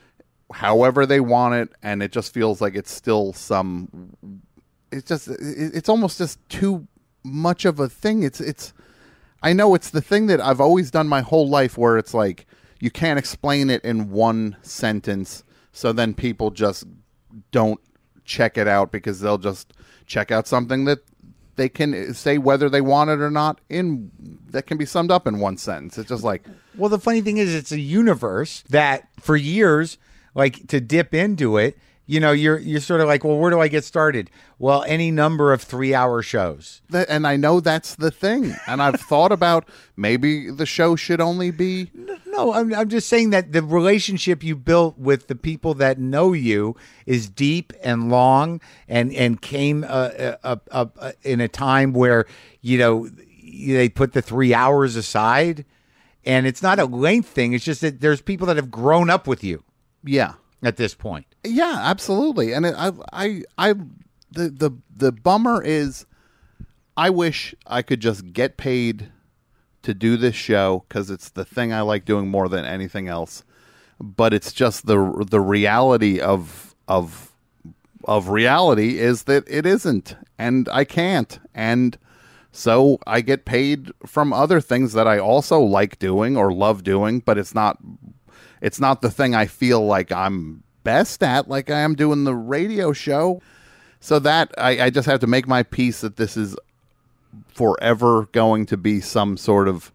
however they want it, and it just feels like it's still some it's just it, it's almost just too much of a thing. It's it's I know it's the thing that I've always done my whole life where it's like you can't explain it in one sentence, so then people just don't check it out because they'll just check out something that they can say whether they want it or not in that can be summed up in one sentence. It's just like, Well, the funny thing is, it's a universe that for years, like to dip into it, you know, you're you're sort of like, well, where do I get started? Well, any number of three-hour shows. that, and I know that's the thing. And I've thought about maybe the show should only be No, I'm I'm just saying that the relationship you built with the people that know you is deep and long, and and came uh, uh, uh, uh, in a time where you know they put the three hours aside, and it's not a length thing. It's just that there's people that have grown up with you yeah. at this point. Yeah, absolutely. And it, I, I, I, the, the, the bummer is, I wish I could just get paid to do this show because it's the thing I like doing more than anything else. But it's just the the reality of of of reality is that it isn't, and I can't, and so I get paid from other things that I also like doing or love doing, but it's not it's not the thing I feel like I'm best at, like I am doing the radio show. So that I, I just have to make my peace that this is forever going to be some sort of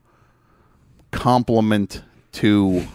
compliment to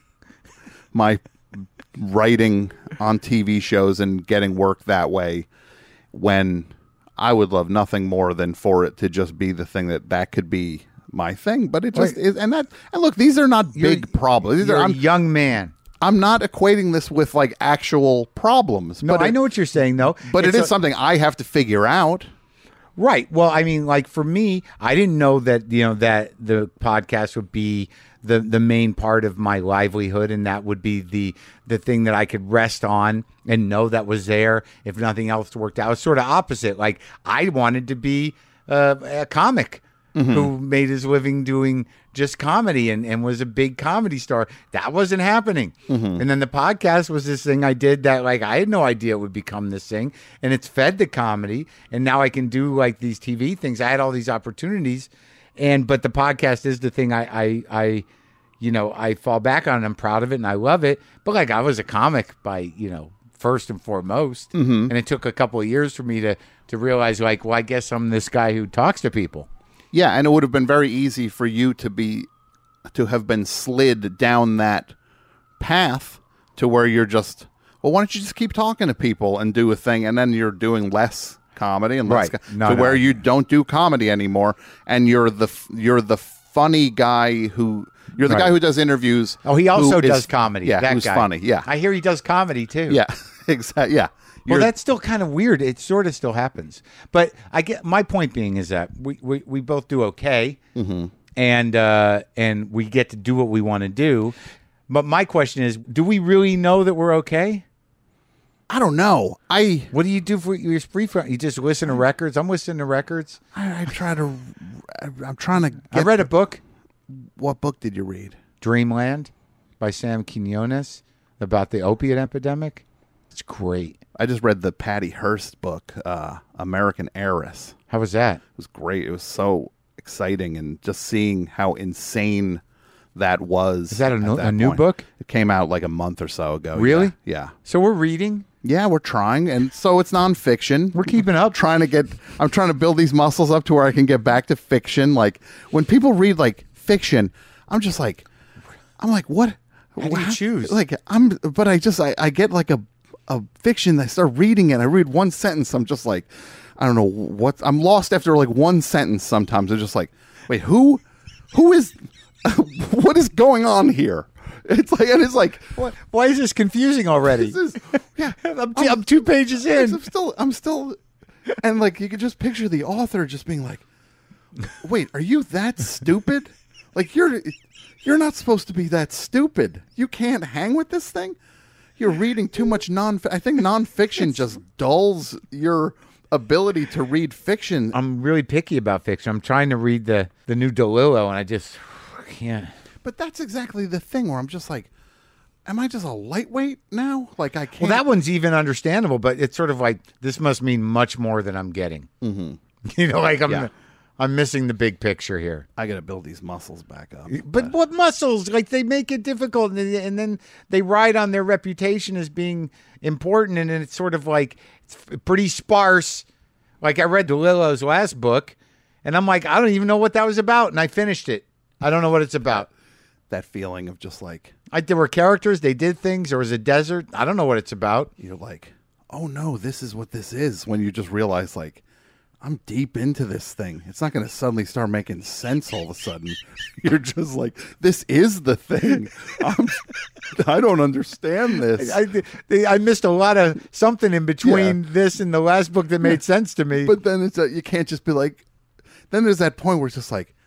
my writing on T V shows and getting work that way, when I would love nothing more than for it to just be the thing that that could be my thing. But it just Wait. is. And that, and look, these are not You're- big problems. These You're are, a I'm, young man. I'm not equating this with like actual problems. No, but I it- know what you're saying, though. But It's it is a- something I have to figure out. Right. Well, I mean, like for me, I didn't know that, you know, that the podcast would be the the main part of my livelihood, and that would be the the thing that I could rest on and know that was there if nothing else worked out. It was sort of opposite. Like I wanted to be uh, a comic who made his living doing just comedy and, and was a big comedy star. That wasn't happening. And then the podcast was this thing I did that like I had no idea it would become this thing, and it's fed the comedy, and now I can do like these T V things. I had all these opportunities, and but the podcast is the thing I I, I you know I fall back on. And I'm proud of it and I love it. But like I was a comic by you know first and foremost, and it took a couple of years for me to to realize like well I guess I'm this guy who talks to people. Yeah, and it would have been very easy for you to be to have been slid down that path to where you're just, well, why don't you just keep talking to people and do a thing, and then you're doing less comedy and less Right. co- No, to no. where you don't do comedy anymore, and you're the f- you're the funny guy who you're the Right. guy who does interviews. Oh, he also who does is- comedy. Yeah, that who's guy. funny. Yeah, I hear he does comedy too. yeah, exactly. Yeah. Well, You're- that's still kind of weird. It sort of still happens. But I get my point being is that we, we, we both do okay, Mm-hmm. and uh, and we get to do what we want to do. But my question is, do we really know that we're okay? I don't know. I What do you do for your free from? You just listen to records? I'm listening to records. I, I try to. I, I'm trying to. I Get, read a book, What book did you read? Dreamland, by Sam Quinones, about the opiate epidemic. It's great. I just read the Patty Hearst book, uh, American Heiress. How was that? It was great. It was so exciting, and just seeing how insane that was. Is that a, at no, that a new point. book? It came out like a month or so ago. Really? Yeah. So we're reading. Yeah, yeah we're trying, and so it's nonfiction. We're keeping up. Trying to get. I'm trying to build these muscles up to where I can get back to fiction. Like when people read like fiction, I'm just like, I'm like, what? How do you choose? Like I'm, but I just I, I get like a a fiction. I start reading it. I read one sentence. I'm just like, I don't know what. I'm lost after like one sentence. Sometimes I'm just like, wait, who, who is, what is going on here? It's like, and it's like, What? Why is this confusing already? this is, yeah, I'm, t- I'm two pages in. I'm still, I'm still, and like you could just picture the author just being like, wait, are you that stupid? Like you're, you're not supposed to be that stupid. You can't hang with this thing. You're reading too much non. I think nonfiction just dulls your ability to read fiction. I'm really picky about fiction. I'm trying to read the, the new DeLillo, and I just can't. But that's exactly the thing where I'm just like, am I just a lightweight now? Like I can't. Well, that one's even understandable, but it's sort of like this must mean much more than I'm getting. Mm-hmm. You know, like I'm Yeah. I'm missing the big picture here. I got to build these muscles back up. But what muscles? Like they make it difficult, and, then- and then they ride on their reputation as being important, and then it's sort of like it's pretty sparse. Like I read DeLillo's last book, and I'm like, I don't even know what that was about, and I finished it. I don't know what it's about. That feeling of just like, I, there were characters, they did things. There was a desert. I don't know what it's about. you're like, oh no, this is what this is. When you just realize like, I'm deep into this thing. It's not going to suddenly start making sense all of a sudden. You're just like, this is the thing. I'm, I don't understand this. I, they, I missed a lot of something in between Yeah. this and the last book that made sense to me. But then it's a, you can't just be like, then there's that point where it's just like,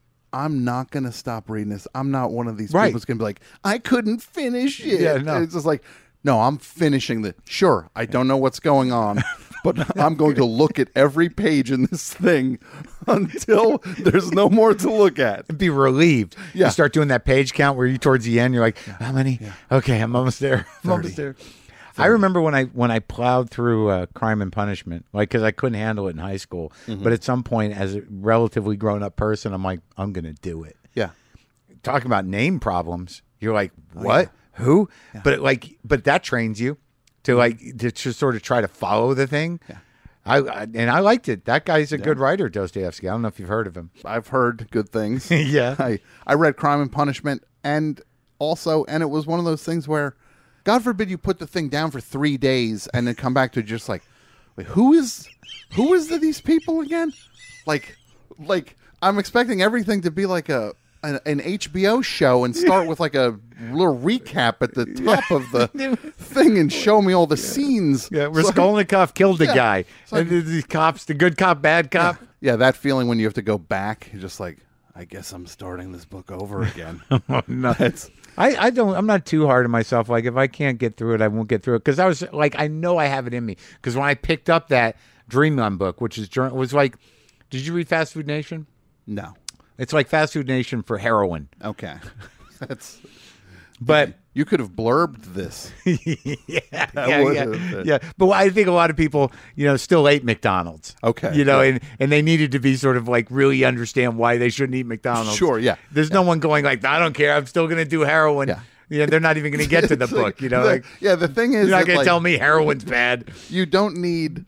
I'm not going to stop reading this. I'm not one of these Right. people who's going to be like, I couldn't finish it. Yeah, no. And it's just like, no, I'm finishing the, sure, I don't know what's going on, but I'm going to look at every page in this thing until there's no more to look at. Be relieved. Yeah. You start doing that page count where you towards the end, you're like, how many? Yeah. Okay, I'm almost there. I'm almost there. I remember when I when I plowed through uh, Crime and Punishment, like because I couldn't handle it in high school. Mm-hmm. But at some point, as a relatively grown up person, I'm like, I'm gonna do it. Yeah. Talking about name problems, you're like, what? Oh, yeah. Who? Yeah. But like, but that trains you to like to just sort of try to follow the thing. Yeah. I, I and I liked it. That guy's a yeah. good writer, Dostoevsky. I don't know if you've heard of him. I've heard good things. yeah. I I read Crime and Punishment, and also, and it was one of those things where, God forbid you put the thing down for three days and then come back to just like, wait, who is who is the, these people again? Like, like I'm expecting everything to be like a an, an H B O show and start with like a little recap at the top of the thing and show me all the scenes. Yeah, Raskolnikov so, killed a yeah, guy. Like, and the cops, the good cop, bad cop. Yeah, yeah, that feeling when you have to go back, you're just like, I guess I'm starting this book over again. oh, no. That's, I, I don't, I'm not too hard on myself. Like, if I can't get through it, I won't get through it. Because I was like, I know I have it in me. Because when I picked up that Dream On book, which is, was like, did you read Fast Food Nation? No. It's like Fast Food Nation for heroin. Okay. That's, but you could have blurbed this. yeah, yeah, yeah, yeah. But I think a lot of people, you know, still ate McDonald's. Okay. You know, yeah. and, and they needed to be sort of like really understand why they shouldn't eat McDonald's. Sure, yeah. There's yeah. no one going like, I don't care, I'm still going to do heroin. Yeah. Yeah, they're not even going to get to the book, like, you know. The, like, yeah, the thing is, you're not going like, to tell me heroin's bad. You don't need,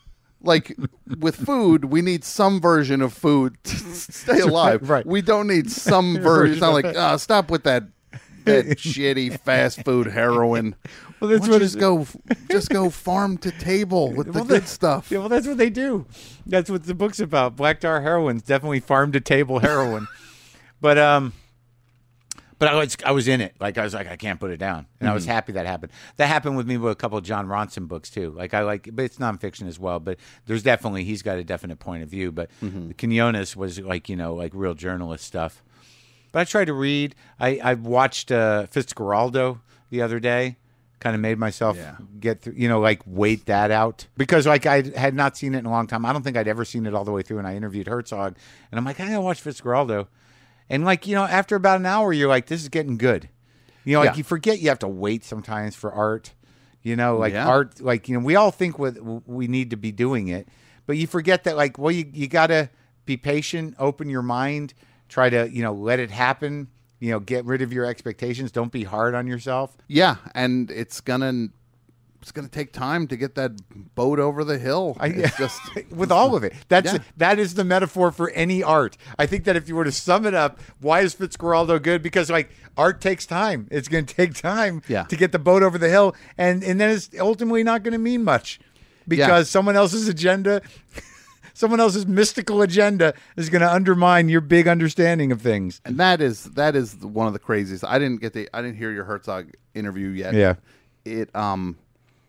like, with food, we need some version of food to stay alive. Right. We don't need some version. It's not like, oh, stop with that that shitty fast food heroin. Well, that's what just go, just go farm to table with the well, good stuff. Yeah, well, that's what they do. That's what the book's about. Black tar heroin's definitely farm to table heroin. but um. But I was I was in it. Like I was like I can't put it down, and mm-hmm. I was happy that happened. That happened with me with a couple of John Ronson books too. Like I like, but it's nonfiction as well. But there's definitely he's got a definite point of view. But mm-hmm. Quinones was like you know like real journalist stuff. But I tried to read. I I watched uh, Fitzcarraldo the other day. Kind of made myself yeah. get through, you know, like wait that out because like I had not seen it in a long time. I don't think I'd ever seen it all the way through. And I interviewed Herzog, and I'm like I gotta watch Fitzcarraldo. And, like, you know, after about an hour, you're like, this is getting good. You know, like, yeah. you forget you have to wait sometimes for art. You know, like, yeah. art, like, you know, we all think with, we need to be doing it. But you forget that, like, well, you, you got to be patient, open your mind, try to, you know, let it happen. You know, get rid of your expectations. Don't be hard on yourself. Yeah, and it's going to... It's going to take time to get that boat over the hill. I, it's just with all of it. That's yeah. that is the metaphor for any art. I think that if you were to sum it up, why is Fitzcarraldo good? Because like art takes time. It's going to take time yeah. to get the boat over the hill, and and then it's ultimately not going to mean much because yeah. someone else's agenda, someone else's mystical agenda, is going to undermine your big understanding of things. And that is that is one of the craziest. I didn't get the I didn't hear your Herzog interview yet. Yeah, it um.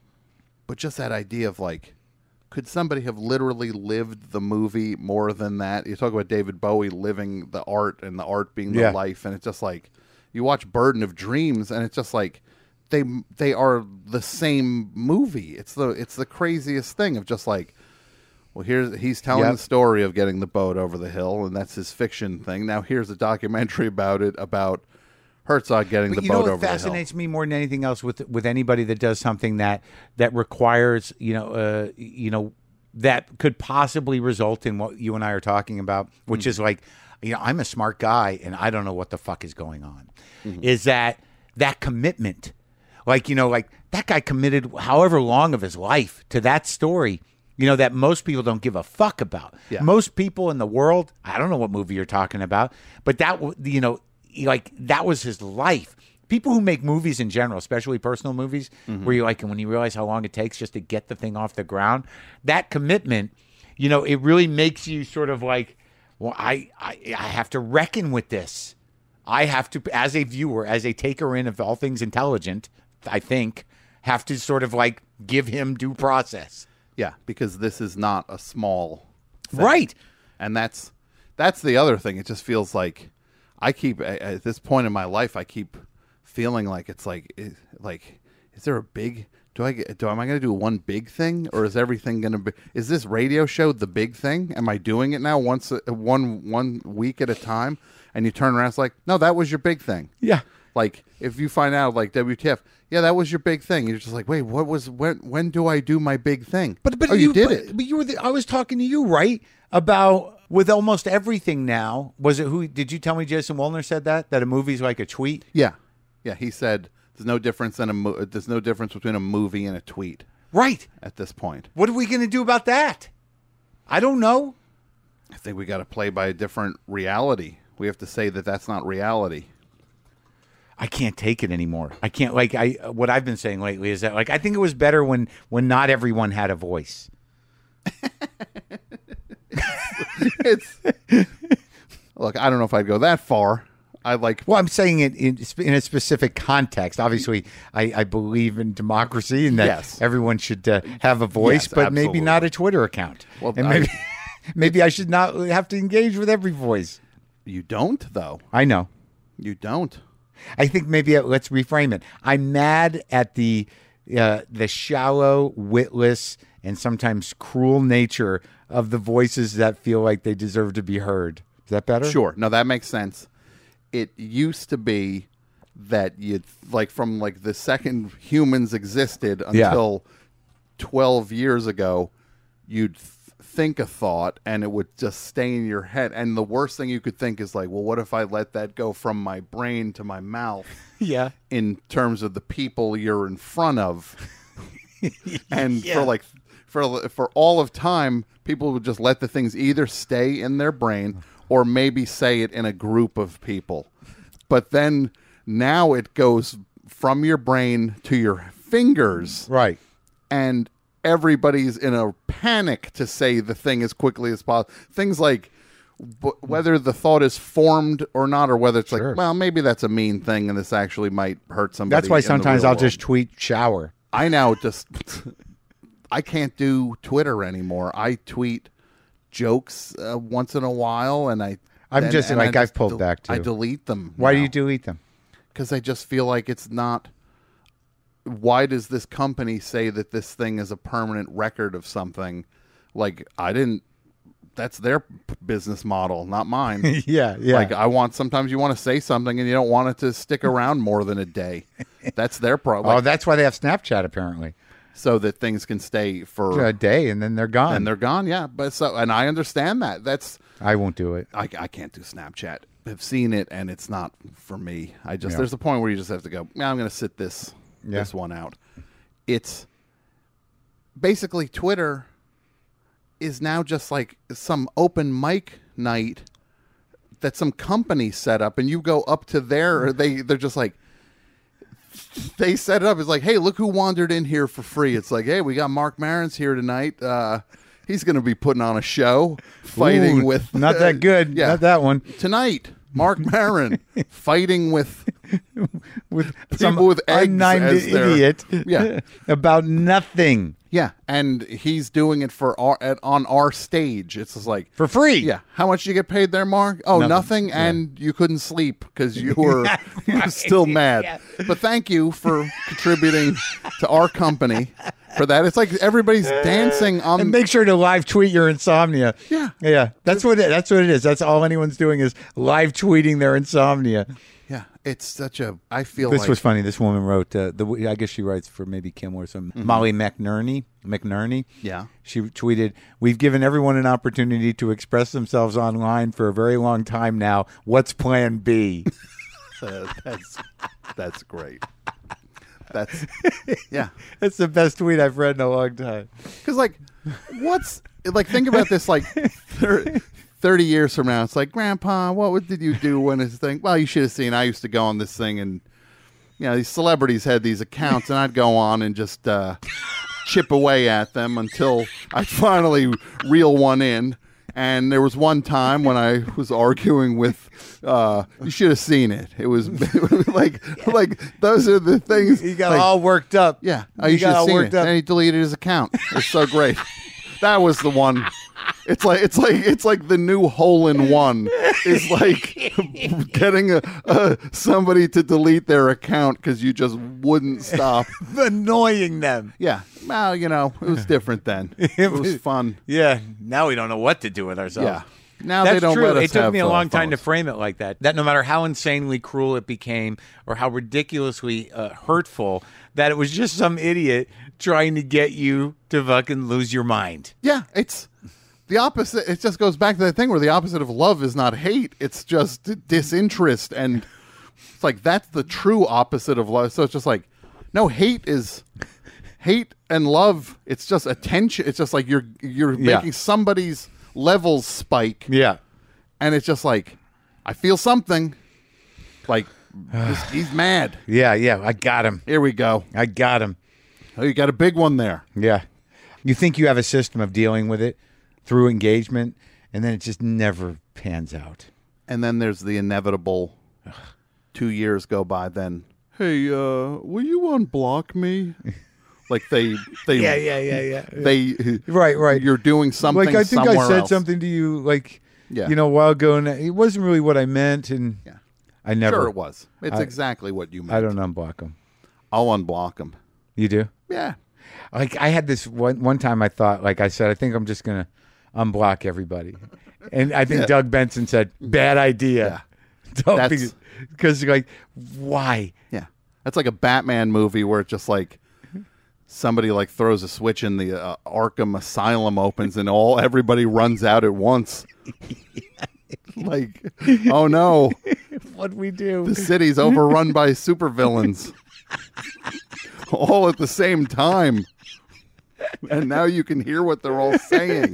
But just that idea of like, could somebody have literally lived the movie more than that? You talk about David Bowie living the art and the art being the yeah. life. And it's just like, you watch Burden of Dreams and it's just like, they they are the same movie. It's the it's the craziest thing of just like, well, here's he's telling yep. the story of getting the boat over the hill and that's his fiction thing. Now here's a documentary about it, about Herzog getting but the you boat know what over the hill. fascinates me more than anything else with with anybody that does something that that requires you know uh, you know that could possibly result in what you and I are talking about, which mm-hmm. is like you know I'm a smart guy and I don't know what the fuck is going on. Mm-hmm. Is that that commitment? Like you know like that guy committed however long of his life to that story. You know, that most people don't give a fuck about. Yeah. Most people in the world, I don't know what movie you're talking about, but that you know. Like that was his life. People who make movies in general, especially personal movies, mm-hmm. where you like, and when you realize how long it takes just to get the thing off the ground, that commitment, you know, it really makes you sort of like, well, I, I, I have to reckon with this. I have to, as a viewer, as a taker in of all things intelligent, I think, have to sort of like give him due process. Yeah, because this is not a small thing. Right. And that's that's the other thing. It just feels like. I keep at this point in my life, I keep feeling like it's like, like, is there a big do I get, do am I going to do one big thing, or is everything going to be? Is this radio show the big thing? Am I doing it now once a, one one week at a time? And you turn around, it's like, no, that was your big thing. Yeah. Like if you find out like W T F, yeah, that was your big thing. You're just like, wait, what was when? When do I do my big thing? But but oh, you, you did but, it. But you were. The, I was talking to you, right, about with almost everything now. Was it who? Did you tell me Jason Wolner said that that a movie's like a tweet? Yeah, yeah. He said there's no difference than a mo- there's no difference between a movie and a tweet. Right. At this point, what are we going to do about that? I don't know. I think we got to play by a different reality. We have to say that that's not reality. I can't take it anymore. I can't like I what I've been saying lately is that like I think it was better when when not everyone had a voice. It's look, I don't know if I'd go that far. I like Well, I'm saying it in, in a specific context. Obviously, I, I believe in democracy and that Yes. everyone should uh, have a voice, Yes, but maybe absolutely. not a Twitter account. Well, and I- maybe maybe I should not have to engage with every voice. you don't though. I know. You don't. I think maybe uh, let's reframe it. I'm mad at the uh, the shallow, witless, and sometimes cruel nature of the voices that feel like they deserve to be heard. Is that better? Sure. No, that makes sense. It used to be that you like from like the second humans existed Yeah. until twelve years ago, you'd th- think a thought and it would just stay in your head. And the worst thing you could think is like, well, what if I let that go from my brain to my mouth Yeah. in terms of the people you're in front of? And Yeah. for like for for all of time, people would just let the things either stay in their brain or maybe say it in a group of people. But then now it goes from your brain to your fingers, Right. and everybody's in a panic to say the thing as quickly as possible. Things like w- whether the thought is formed or not, or whether it's Sure. like, well, maybe that's a mean thing and this actually might hurt somebody. That's why in the sometimes real I'll world. just tweet shower. I now just I can't do Twitter anymore. I tweet jokes uh, once in a while, and I I'm and- just and like I I've pulled del- back too. I delete them. Why do you delete them? Because I just feel like it's not. Why does this company say that this thing is a permanent record of something? Like I didn't. That's their p- business model, not mine. yeah, yeah. Like I want. Sometimes you want to say something and you don't want it to stick around more than a day. That's their problem. oh, that's why they have Snapchat apparently. So that things can stay for A day and then they're gone. and they're gone. Yeah, but so and I understand that. That's I won't do it. I, I can't do Snapchat. I've seen it and it's not for me. I just Yeah. there's a point where you just have to go. Yeah, I'm going to sit this Yeah. this one out. It's basically Twitter is now just like some open mic night that some company set up, and you go up to their. They they're just like. They set it up. It's like, hey, look who wandered in here for free. It's like, hey, we got Mark Maron's here tonight. Uh, he's going to be putting on a show, fighting Ooh, with not that good. Yeah, Not that one. tonight. Mark Maron fighting with With people some with eggs unnamed as their- idiot. Yeah. about nothing yeah, and he's doing it for our at, on our stage. It's just like for free. yeah. How much you get paid there, Mark? Oh, Nothing. nothing, and you couldn't sleep because you were you were still mad. But thank you for contributing to our company for that. It's like everybody's dancing on. And make sure to live tweet your insomnia. Yeah. yeah. That's what it, that's what it is. That's all anyone's doing is live tweeting their insomnia. yeah, it's such a. I feel This like was funny. This woman wrote. Uh, the I guess she writes for maybe Kim or some Molly McNerney. McNerney. Yeah. She tweeted, "We've given everyone an opportunity to express themselves online for a very long time now. What's Plan B?" uh, that's that's great. That's yeah. That's the best tweet I've read in a long time. Because, like, what's like? Think about this. Like, thir- thirty years from now, it's like, Grandpa, what would- did you do when this thing? Well, you should have seen. I used to go on this thing, and you know, these celebrities had these accounts, and I'd go on and just uh, chip away at them until I finally reel one in. And there was one time when I was arguing with, uh, you should have seen it. It was like, like those are the things. He got like, all worked up. yeah, oh, he you should got have all seen worked it. up. And he deleted his account. It's so great. That was the one. It's like it's like it's like the new hole in one is like getting a, a somebody to delete their account because you just wouldn't stop annoying them. Yeah, well, you know, it was different then. It was fun. Yeah, now we don't know what to do with ourselves. Yeah, now That's they don't true. let us It took have, me a uh, long time to phones. frame it like that. That no matter how insanely cruel it became or how ridiculously uh, hurtful, that it was just some idiot trying to get you to fucking lose your mind. Yeah, it's the opposite. It just goes back to that thing where the opposite of love is not hate. It's just disinterest. And it's like, that's the true opposite of love. So it's just like, no, hate is hate and love. It's just attention. It's just like you're, you're Yeah. making somebody's levels spike. Yeah. And it's just like, I feel something like this, he's mad. Yeah, yeah. I got him. Here we go. I got him. Oh, you got a big one there. Yeah. You think you have a system of dealing with it through engagement, and then it just never pans out. And then there's the inevitable two years go by then. Hey, uh, will you unblock me? Like they, they, Yeah, yeah, yeah, yeah. they, Right, right. You're doing something. Like I think I somewhere said else. something to you, like Yeah. you know, a while ago, and it wasn't really what I meant, and Yeah. I never. Sure, it was. It's I- exactly what you meant. I don't unblock them. I'll unblock them. You do? Yeah. Like I had this one one time. I thought, like I said, I think I'm just gonna unblock everybody, and I think Yeah. Doug Benson said, "Bad idea." Don't That's- because like why? Yeah. That's like a Batman movie where it's just like somebody like throws a switch and the uh, Arkham Asylum opens and all everybody runs out at once. Like, oh no, What we do? the city's overrun by supervillains. All at the same time. And now you can hear what they're all saying.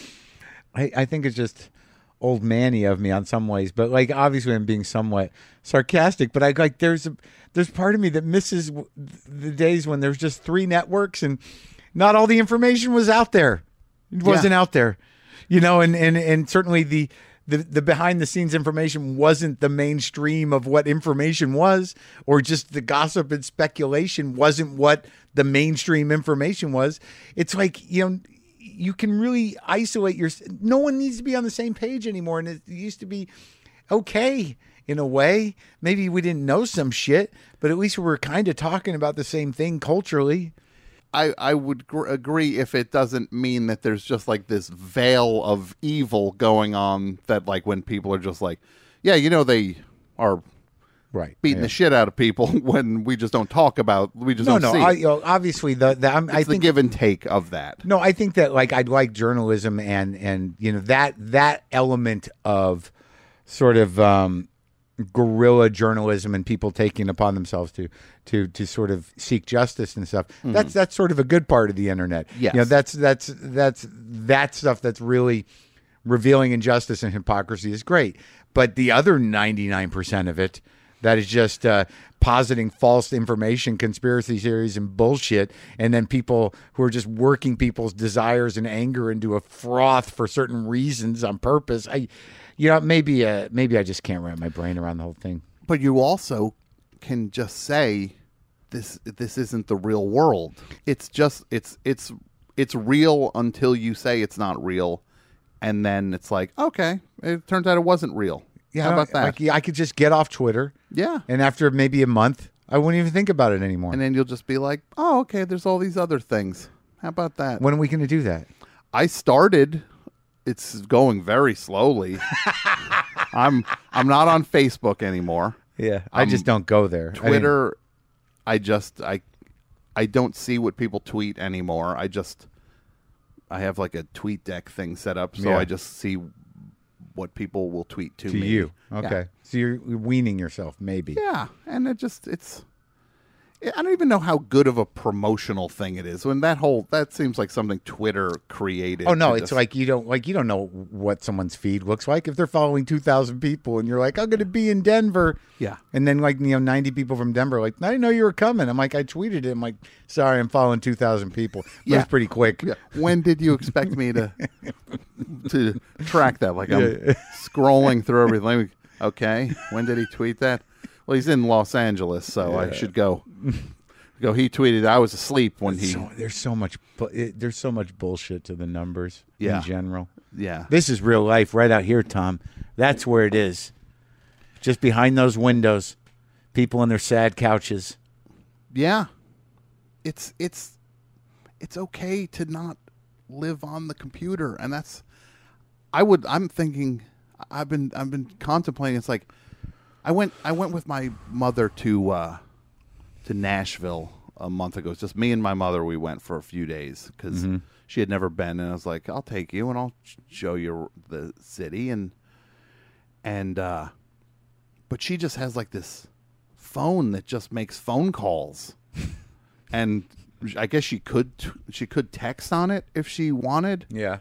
I, I think it's just old manny of me on some ways, but like obviously I'm being somewhat sarcastic. But I like there's a there's part of me that misses w- the days when there's just three networks and not all the information was out there. It wasn't out there, you know, and and and certainly the. The, the behind the scenes information wasn't the mainstream of what information was, or just the gossip and speculation wasn't what the mainstream information was. It's like, you know, you can really isolate your, no one needs to be on the same page anymore. And it used to be okay in a way. Maybe we didn't know some shit, but at least we were kind of talking about the same thing culturally. I, I would gr- agree if it doesn't mean that there's just like this veil of evil going on that like when people are just like, yeah, you know, they are Right. beating Yeah. the shit out of people when we just don't talk about, we just No, don't no. see. I, it. you know, obviously, the, the I'm, I It's the think give and take of that. No, I think that like I'd like journalism and and you know that that element of sort of um, guerrilla journalism and people taking upon themselves to to to sort of seek justice and stuff. That's that's sort of a good part of the internet. Yes. You know, that's that's that's that stuff that's really revealing injustice and hypocrisy is great. But the other ninety-nine percent of it that is just uh, positing false information, conspiracy theories, and bullshit, and then people who are just working people's desires and anger into a froth for certain reasons on purpose. I, you know, maybe uh, maybe I just can't wrap my brain around the whole thing. But you also can just say this this isn't the real world. It's just it's it's it's real until you say it's not real, and then it's like, okay, it turns out it wasn't real. Yeah, How I about don't- that? Like, yeah, I could just get off Twitter, Yeah. and after maybe a month, I wouldn't even think about it anymore. And then you'll just be like, oh, okay, there's all these other things. How about that? When are we going to do that? I started. It's going very slowly. I'm I'm not on Facebook anymore. Yeah, I just don't go there. I didn't- Twitter, I, just I I don't see what people tweet anymore. I just I have like a tweet deck thing set up, so Yeah. I just see what people will tweet to, to me. you. Yeah. Okay, so you're weaning yourself, maybe. Yeah, and it just it's I don't even know how good of a promotional thing it is. When that whole that seems like something Twitter created. Oh no, to it's just- like you don't like you don't know what someone's feed looks like if they're following two thousand people and you're like, I'm going to be in Denver. Yeah. And then like, you know, ninety people from Denver are like, I didn't know you were coming. I'm like, I tweeted it. I'm like, sorry, I'm following two thousand people. It Yeah. was pretty quick. Yeah. When did you expect me to to track that? Like I'm Yeah. scrolling through everything. Okay, when did he tweet that? Well, he's in Los Angeles, so I should go. Go. He tweeted, "I was asleep when he." So, there's so much bu- it, there's so much bullshit to the numbers Yeah. in general. Yeah. This is real life right out here, Tom. That's where it is. Just behind those windows, people on their sad couches. Yeah. It's it's it's okay to not live on the computer, and that's I would I'm thinking I've been I've been contemplating. It's like I went I went with my mother to uh, to Nashville a month ago. It's just me and my mother. We went for a few days because Mm-hmm. she had never been, and I was like, I'll take you and I'll sh- show you the city, and and uh, but she just has like this phone that just makes phone calls, and I guess she could t- she could text on it if she wanted. Yeah.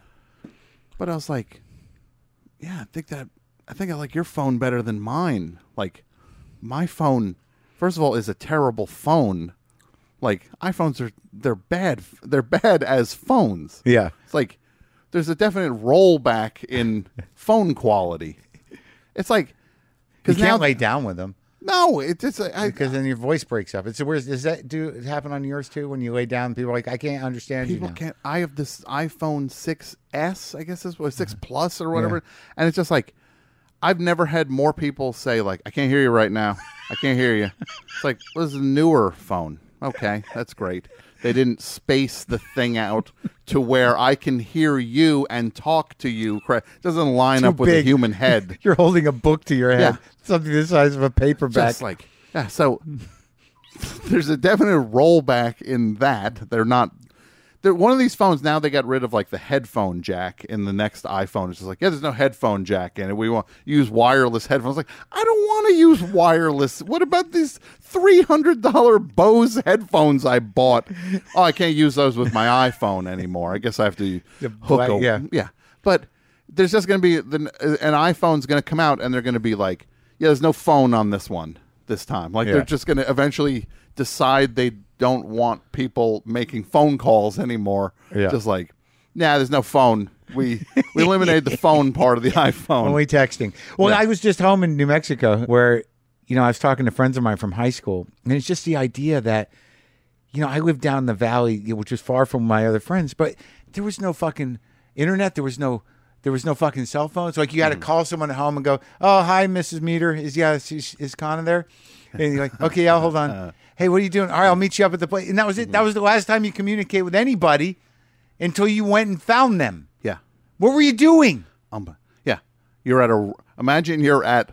But I was like, yeah, I think that I think I like your phone better than mine. Like, my phone, first of all, is a terrible phone. Like, iPhones are they're bad. They're bad as phones. Yeah. It's like there's a definite rollback in phone quality. It's like You because can't now lay down with them no, it's it's I, because then your voice breaks up. It's where's does that do it happen on yours too? When you lay down, people are like, I can't understand people you now. can't. I have this iPhone six S, I guess this was six Plus or whatever, and it's just like I've never had more people say like, I can't hear you right now. I can't hear you. It's like, well, this is a newer phone. Okay, that's great. They didn't space the thing out to where I can hear you and talk to you. It doesn't line Too up with a big. human head. You're holding a book to your head, Yeah. something the size of a paperback. Just like, yeah, so there's a definite rollback in that. They're not, they're, one of these phones now, they got rid of like the headphone jack in the next iPhone. It's just like, yeah, there's no headphone jack in it. We want to use wireless headphones. Like, I don't want to use wireless. What about these three hundred dollars Bose headphones I bought? Oh, I can't use those with my iPhone anymore. I guess I have to The hook black- a, yeah. yeah. But there's just going to be, the, an iPhone's going to come out and they're going to be like, yeah, there's no phone on this one this time. Like, Yeah. they're just going to eventually decide they don't want people making phone calls anymore. Yeah. Just like, nah, there's no phone. We we eliminated the phone part of the iPhone. Only texting. Well, Yeah. I was just home in New Mexico where, you know, I was talking to friends of mine from high school, and it's just the idea that, you know, I lived down in the valley, you know, which was far from my other friends, but there was no fucking internet. There was no, there was no fucking cell phones. Like, you had to call someone at home and go, "Oh, hi, Missus Meter. Is yeah, is, is Connor there?" And you're like, "Okay, I'll hold on. Hey, what are you doing? All right, I'll meet you up at the place." And that was it. That was the last time you communicate with anybody until you went and found them. yeah. What were you doing? Um, yeah. You're at a, imagine you're at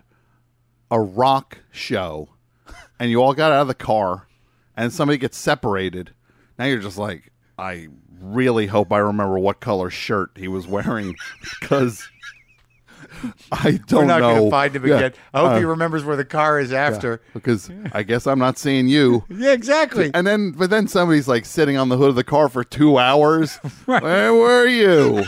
a rock show and you all got out of the car and somebody gets separated. Now you're just like, I really hope I remember what color shirt he was wearing because I don't We're not know. going to find him Yeah. again. I hope Uh, he remembers where the car is after. because I guess I'm not seeing you. Yeah, exactly. And then, but then somebody's like sitting on the hood of the car for two hours. Where were you?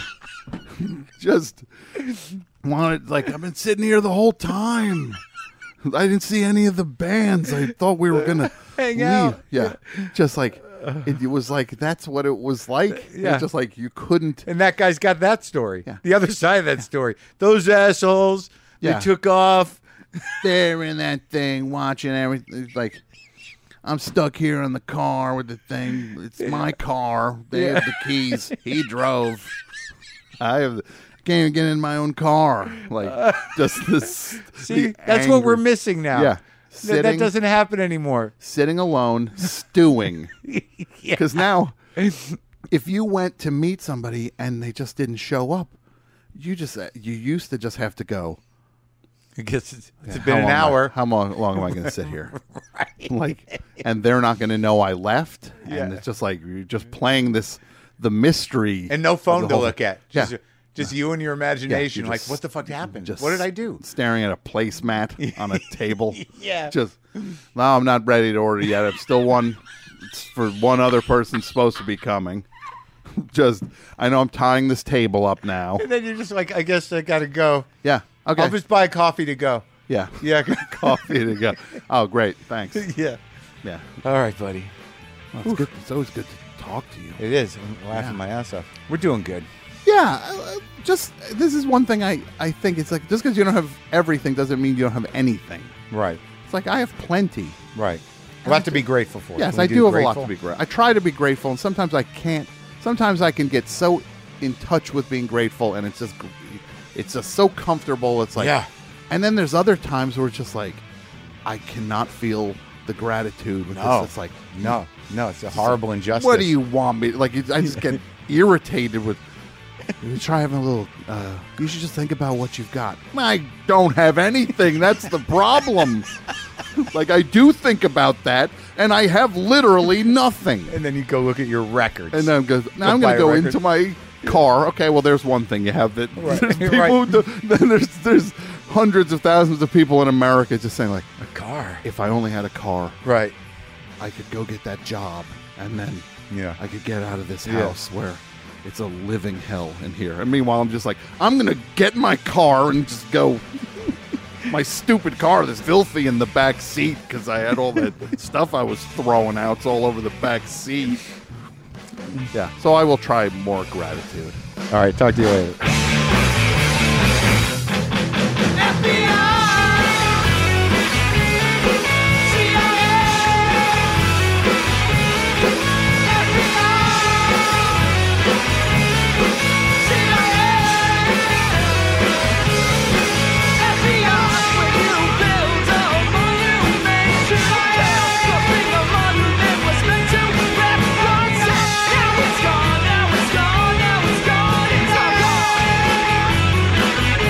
Just wanted, like, I've been sitting here the whole time. I didn't see any of the bands. I thought we were gonna Hang leave. out. Yeah, just like it, it was like that's what it was like. It Yeah. was just like you couldn't. And that guy's got that story. Yeah. The other side of that story. Those assholes, Yeah. they took off. They're in that thing watching everything. It's like I'm stuck here in the car with the thing. It's my car. They have the keys. He drove. I have. The, can't even get in my own car. Like just this. See, the that's what we're anger. missing now. Yeah. Th- that Sitting- doesn't happen anymore. Sitting alone, stewing. Because now, if you went to meet somebody and they just didn't show up, you just you used to just have to go. I guess it's, it's How been an long am I- hour. how long, long am I going to sit here? Right. Like, and they're not going to know I left. Yeah. And it's just like you're just playing this the mystery And no of phone the to whole- look at. Just, Yeah. just you and your imagination. you're like, just- what the fuck happened? Just What did I do? Staring at a placemat on a table. Yeah. Just no, I'm not ready to order yet. I'm still one it's for one other person supposed to be coming. Just I know I'm tying this table up now. And then you're just like, I guess I got to go. Yeah. Okay. I'll just buy coffee to go. yeah. Yeah. Coffee to go. Oh, great. Thanks. yeah. Yeah. All right, buddy. Well, it's good. It's always good to talk to you. It is. I'm laughing Yeah. my ass off. We're doing good. Yeah, uh, just this is one thing I, I think it's like just because you don't have everything doesn't mean you don't have anything. Right. It's like I have plenty. Right. A lot to be grateful for. Yes, Can we I do have a lot grateful? to be grateful. I try to be grateful, and sometimes I can't. Sometimes I can get so in touch with being grateful, and it's just it's just so comfortable. It's like, Yeah. And then there's other times where it's just like, I cannot feel the gratitude because No. it's like, No, no, it's a horrible injustice. what do you want me? Like, I just get irritated with. You try having a little. Uh, you should just think about what you've got. I don't have anything. That's the problem. Like, I do think about that, and I have literally nothing. And then you go look at your records. And then I'm going. Now Go I'm buy going to a go record. into my car. Okay, well, there's one thing you have that. Right. There's people. Right. Who do, then there's there's hundreds of thousands of people in America just saying like, a car. if I only had a car, Right. I could go get that job, and then Yeah. I could get out of this Yeah. house where it's a living hell in here. And meanwhile, I'm just like, I'm going to get my car and just go. My stupid car that's filthy in the back seat because I had all that stuff I was throwing out it's all over the back seat. Yeah, so I will try more gratitude. All right, talk to you later. F B I, C I A, F B I, C I A, F B I. When you build a monument to something a monument was meant to represent. Now it's gone, now it's gone, now it's gone, it's all gone.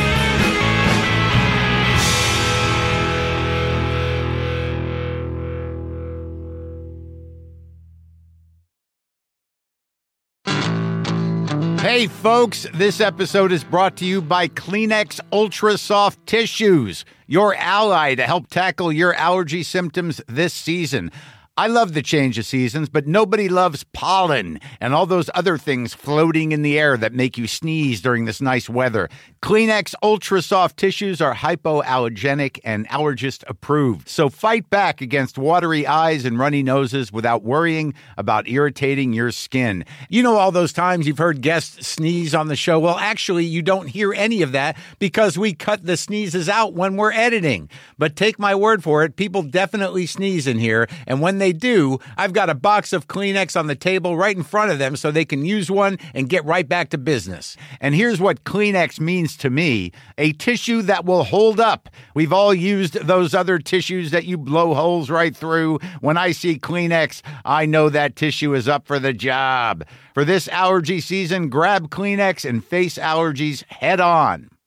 Hey, folks, this episode is brought to you by Kleenex Ultra Soft Tissues, your ally to help tackle your allergy symptoms this season. I love the change of seasons, but nobody loves pollen and all those other things floating in the air that make you sneeze during this nice weather. Kleenex Ultra Soft Tissues are hypoallergenic and allergist approved. So fight back against watery eyes and runny noses without worrying about irritating your skin. You know all those times you've heard guests sneeze on the show? Well, actually, you don't hear any of that because we cut the sneezes out when we're editing. But take my word for it, people definitely sneeze in here, and when they do, I've got a box of Kleenex on the table right in front of them so they can use one and get right back to business. And here's what Kleenex means to me: a tissue that will hold up. We've all used those other tissues that you blow holes right through. When I see Kleenex, I know that tissue is up for the job. For this allergy season, grab Kleenex and face allergies head on.